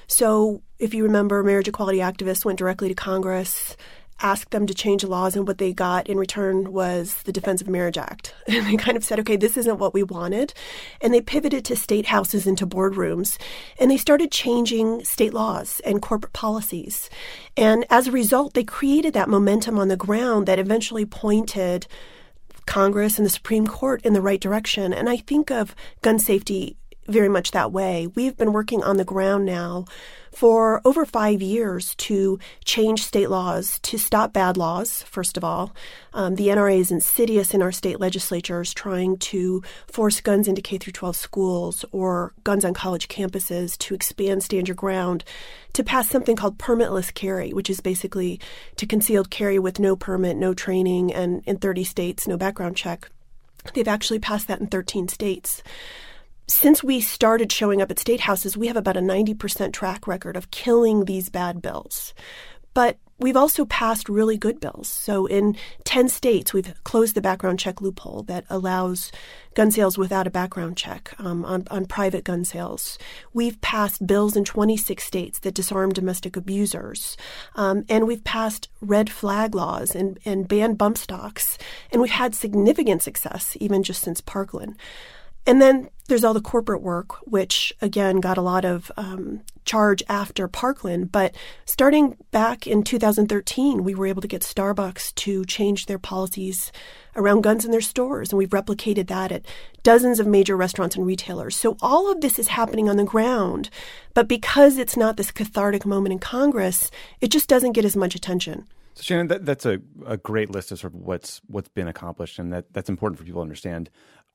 So if you remember, marriage equality activists went directly to Congress, asked them to change the laws, and what they got in return was the Defense of Marriage Act. And they kind of said, okay, this isn't what we wanted. And they pivoted to state houses into boardrooms, and they started changing state laws and corporate policies. And as a result, they created that momentum on the ground that eventually pointed Congress and the Supreme Court in the right direction. And I think of gun safety very much that way. We've been working on the ground now for over five years to change state laws, to stop bad laws, first of all. Um, the N R A is insidious in our state legislatures, trying to force guns into K through twelve schools or guns on college campuses, to expand stand your ground, to pass something called permitless carry, which is basically to concealed carry with no permit, no training, and in thirty states, no background check. They've actually passed that in thirteen states. Since we started showing up at state houses, we have about a ninety percent track record of killing these bad bills. But we've also passed really good bills. So in ten states, we've closed the background check loophole that allows gun sales without a background check um, on, on private gun sales. We've passed bills in twenty-six states that disarm domestic abusers. Um, and we've passed red flag laws and, and banned bump stocks. And we've had significant success, even just since Parkland. And then there's all the corporate work, which, again, got a lot of um, charge after Parkland. But starting back in two thousand thirteen, we were able to get Starbucks to change their policies around guns in their stores. And we've replicated that at dozens of major restaurants and retailers. So all of this is happening on the ground. But because it's not this cathartic moment in Congress, it just doesn't get as much attention. So Shannon, that, that's a, a great list of sort of what's what's been accomplished, and that, that's important for people to understand.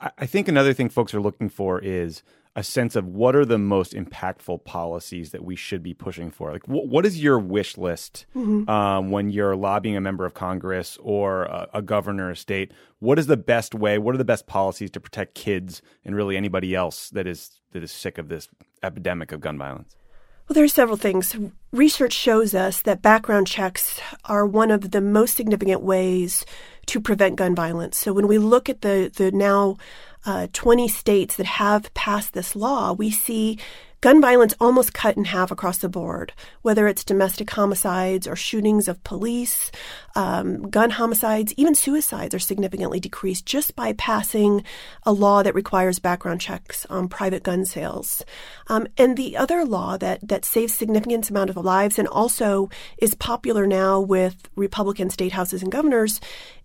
I think another thing folks are looking for is a sense of what are the most impactful policies that we should be pushing for. Like, wh- what is your wish list mm-hmm. um, when you're lobbying a member of Congress or a, a governor or state? What is the best way? What are the best policies to protect kids and really anybody else that is that is sick of this epidemic of gun violence? Well, there are several things. Research shows us that background checks are one of the most significant ways to prevent gun violence. So when we look at the, the now uh, twenty states that have passed this law, we see gun violence almost cut in half across the board, whether it's domestic homicides or shootings of police, um, gun homicides, even suicides are significantly decreased just by passing a law that requires background checks on private gun sales. Um, and the other law that, that saves significant amount of lives and also is popular now with Republican state houses and governors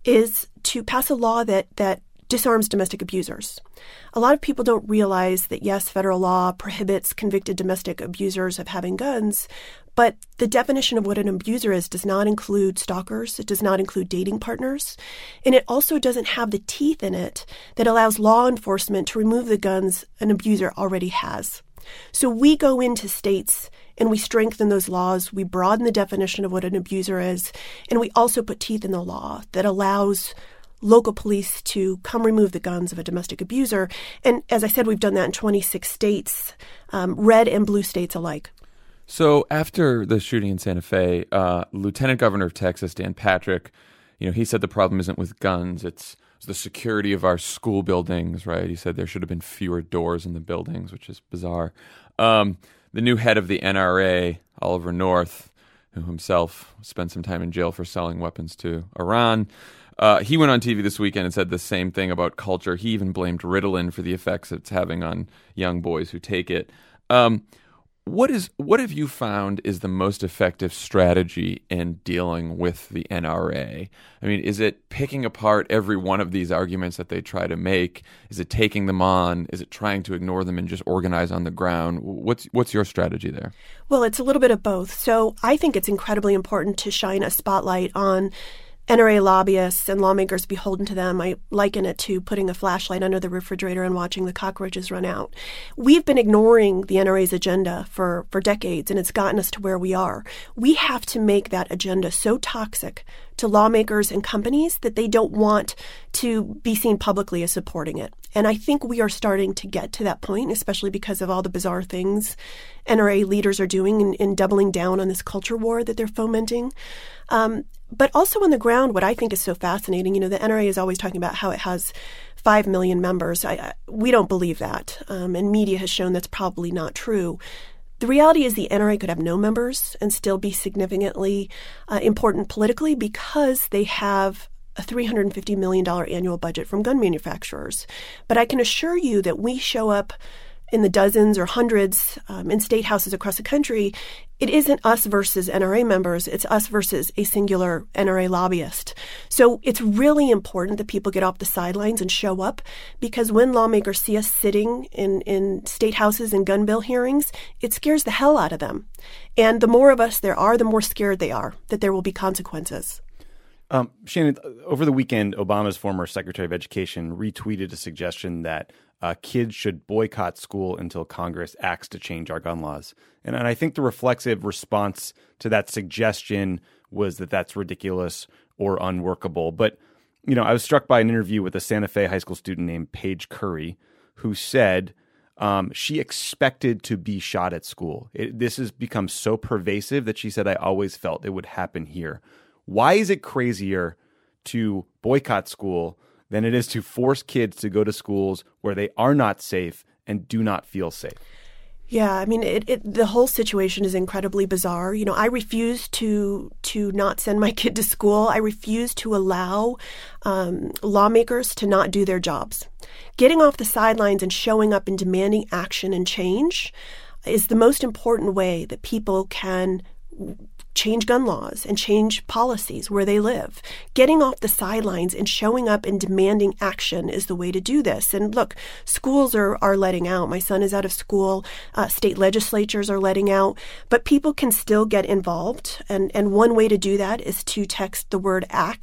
is to pass a law that, that disarms domestic abusers. A lot of people don't realize that, yes, federal law prohibits convicted domestic abusers of having guns, but the definition of what an abuser is does not include stalkers. It does not include dating partners. And it also doesn't have the teeth in it that allows law enforcement to remove the guns an abuser already has. So we go into states and we strengthen those laws. We broaden the definition of what an abuser is. And we also put teeth in the law that allows local police to come remove the guns of a domestic abuser. And as I said, we've done that in twenty-six states, um, red and blue states alike. So after the shooting in Santa Fe, uh, Lieutenant Governor of Texas, Dan Patrick, you know, he said the problem isn't with guns, it's the security of our school buildings, right? He said there should have been fewer doors in the buildings, which is bizarre. Um, the new head of the N R A, Oliver North, who himself spent some time in jail for selling weapons to Iran, Uh, he went on T V this weekend and said the same thing about culture. He even blamed Ritalin for the effects it's having on young boys who take it. Um, what is what have you found is the most effective strategy in dealing with the N R A? I mean, is it picking apart every one of these arguments that they try to make? Is it taking them on? Is it trying to ignore them and just organize on the ground? What's what's your strategy there? Well, it's a little bit of both. So I think it's incredibly important to shine a spotlight on N R A lobbyists and lawmakers beholden to them. I liken it to putting a flashlight under the refrigerator and watching the cockroaches run out. We've been ignoring the N R A's agenda for, for decades, and it's gotten us to where we are. We have to make that agenda so toxic to lawmakers and companies that they don't want to be seen publicly as supporting it. And I think we are starting to get to that point, especially because of all the bizarre things N R A leaders are doing in, in doubling down on this culture war that they're fomenting. Um, but also on the ground, what I think is so fascinating, you know, the N R A is always talking about how it has five million members. I, I, we don't believe that. Um, and media has shown that's probably not true. The reality is the N R A could have no members and still be significantly uh, important politically because they have a three hundred fifty million dollars annual budget from gun manufacturers. But I can assure you that we show up in the dozens or hundreds um, in state houses across the country. It isn't us versus N R A members. It's us versus a singular N R A lobbyist. So it's really important that people get off the sidelines and show up, because when lawmakers see us sitting in, in state houses and gun bill hearings, it scares the hell out of them. And the more of us there are, the more scared they are that there will be consequences. Um, Shannon, over the weekend, Obama's former Secretary of Education retweeted a suggestion that uh, kids should boycott school until Congress acts to change our gun laws. And, and I think the reflexive response to that suggestion was that that's ridiculous or unworkable. But, you know, I was struck by an interview with a Santa Fe high school student named Paige Curry, who said um, she expected to be shot at school. It, this has become so pervasive that she said, I always felt it would happen here. Why is it crazier to boycott school than it is to force kids to go to schools where they are not safe and do not feel safe? Yeah, I mean, it, it, the whole situation is incredibly bizarre. You know, I refuse to to not send my kid to school. I refuse to allow um, lawmakers to not do their jobs. Getting off the sidelines and showing up and demanding action and change is the most important way that people can change gun laws and change policies where they live. Getting off the sidelines and showing up and demanding action is the way to do this. And look, schools are, are letting out. My son is out of school. Uh, state legislatures are letting out. But people can still get involved. And, and one way to do that is to text the word ACT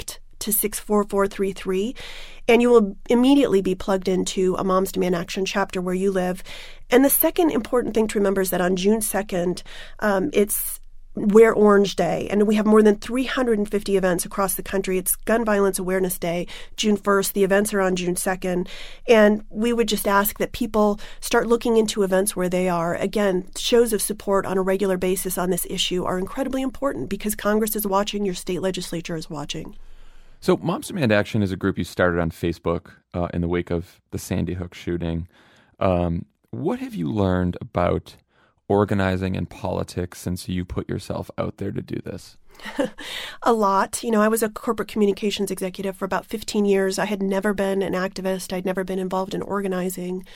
to six four four three three, and you will immediately be plugged into a Moms Demand Action chapter where you live. And the second important thing to remember is that on June second, um, it's Wear Orange Day, and we have more than three hundred fifty events across the country. It's Gun Violence Awareness Day, June first. The events are on June second. And we would just ask that people start looking into events where they are. Again, shows of support on a regular basis on this issue are incredibly important because Congress is watching, your state legislature is watching. So Moms Demand Action is a group you started on Facebook uh, in the wake of the Sandy Hook shooting. Um, what have you learned about organizing and politics since you put yourself out there to do this? A lot. You know, I was a corporate communications executive for about fifteen years. I had never been an activist. I'd never been involved in organizing.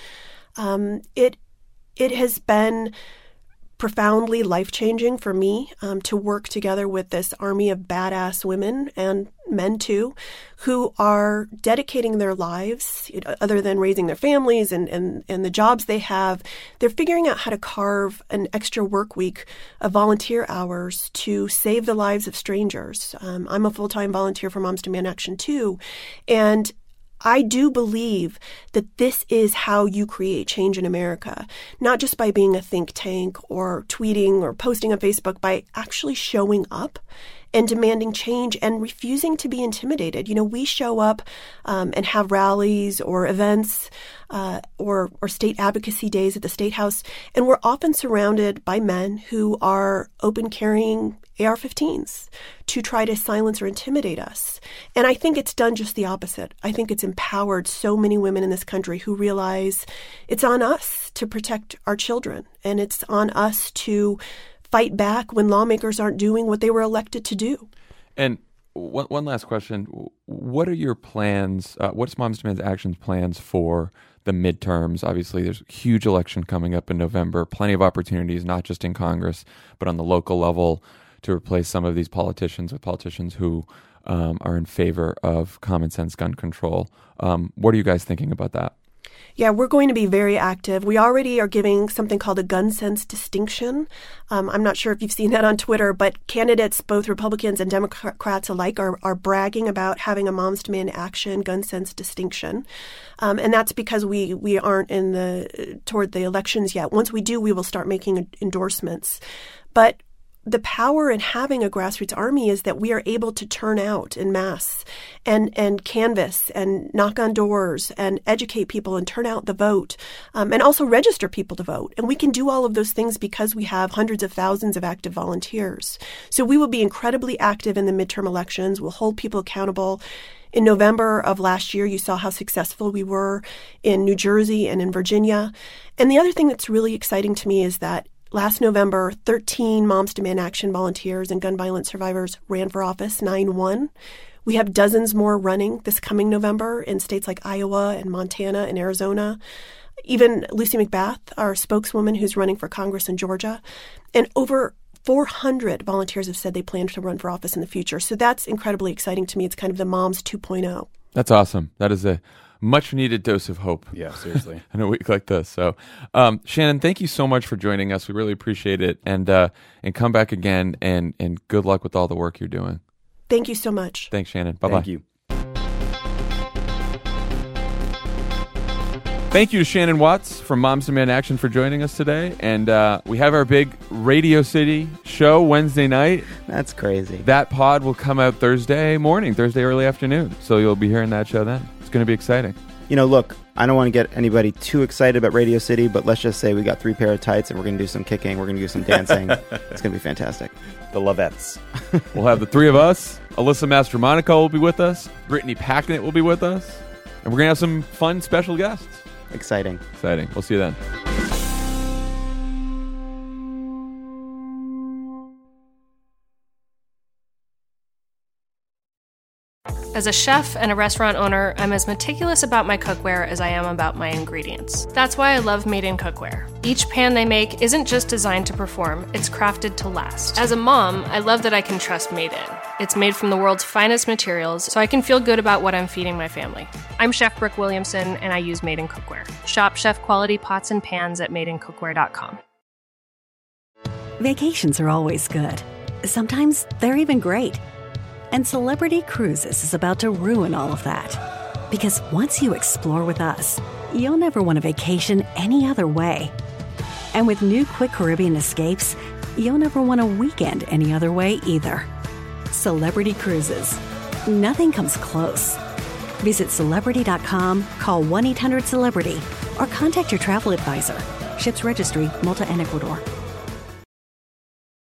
Um, it it has been profoundly life-changing for me um, to work together with this army of badass women and men too, who are dedicating their lives, you know, other than raising their families and, and, and the jobs they have. They're figuring out how to carve an extra work week of volunteer hours to save the lives of strangers. Um, I'm a full-time volunteer for Moms Demand Action too, and I do believe that this is how you create change in America, not just by being a think tank or tweeting or posting on Facebook, by actually showing up and demanding change and refusing to be intimidated. You know, we show up um, and have rallies or events uh, or, or state advocacy days at the State House, and we're often surrounded by men who are open carrying A R fifteens to try to silence or intimidate us. And I think it's done just the opposite. I think it's empowered so many women in this country who realize it's on us to protect our children, and it's on us to fight back when lawmakers aren't doing what they were elected to do. And one, one last question. What are your plans? Uh, what's Moms Demand Action's plans for the midterms? Obviously, there's a huge election coming up in November, plenty of opportunities, not just in Congress, but on the local level, to replace some of these politicians with politicians who um, are in favor of common sense gun control. Um, what are you guys thinking about that? Yeah, we're going to be very active. We already are giving something called a gun sense distinction. Um, I'm not sure if you've seen that on Twitter, but candidates, both Republicans and Democrats alike, are, are bragging about having a Moms Demand Action gun sense distinction. Um, and that's because we, we aren't in the toward the elections yet. Once we do, we will start making endorsements. But the power in having a grassroots army is that we are able to turn out en masse and, and canvass and knock on doors and educate people and turn out the vote um, and also register people to vote. And we can do all of those things because we have hundreds of thousands of active volunteers. So we will be incredibly active in the midterm elections. We'll hold people accountable. In November of last year, you saw how successful we were in New Jersey and in Virginia. And the other thing that's really exciting to me is that last November, thirteen Moms Demand Action volunteers and gun violence survivors ran for office, nine won. We have dozens more running this coming November in states like Iowa and Montana and Arizona. Even Lucy McBath, our spokeswoman who's running for Congress in Georgia. And over four hundred volunteers have said they plan to run for office in the future. So that's incredibly exciting to me. It's kind of the Moms two point oh. That's awesome. That is a much needed dose of hope. Yeah, seriously. In a week like this. So, um, Shannon, thank you so much for joining us. We really appreciate it. And uh, and come back again, and, and good luck with all the work you're doing. Thank you so much. Thanks, Shannon. Bye-bye. Thank you. Thank you to Shannon Watts from Moms Demand Action for joining us today. And uh, we have our big Radio City show Wednesday night. That's crazy. That pod will come out Thursday morning, Thursday early afternoon. So you'll be hearing that show then. It's going to be exciting. You know, look, I don't want to get anybody too excited about Radio City, but let's just say we got three pair of tights and we're going to do some kicking. We're going to do some dancing. It's going to be fantastic. The Lovettes. We'll have the three of us. Alyssa Mastromonaco will be with us. Brittany Packnett will be with us. And we're going to have some fun special guests. Exciting. Exciting. We'll see you then. As a chef and a restaurant owner, I'm as meticulous about my cookware as I am about my ingredients. That's why I love Made in Cookware. Each pan they make isn't just designed to perform, it's crafted to last. As a mom, I love that I can trust Made in. It's made from the world's finest materials, so I can feel good about what I'm feeding my family. I'm Chef Brooke Williamson, and I use Made in Cookware. Shop chef-quality pots and pans at made in cookware dot com. Vacations are always good. Sometimes they're even great. And Celebrity Cruises is about to ruin all of that. Because once you explore with us, you'll never want a vacation any other way. And with new Quick Caribbean Escapes, you'll never want a weekend any other way either. Celebrity Cruises. Nothing comes close. Visit Celebrity dot com, call one eight hundred celebrity, or contact your travel advisor. Ships Registry, Malta and Ecuador.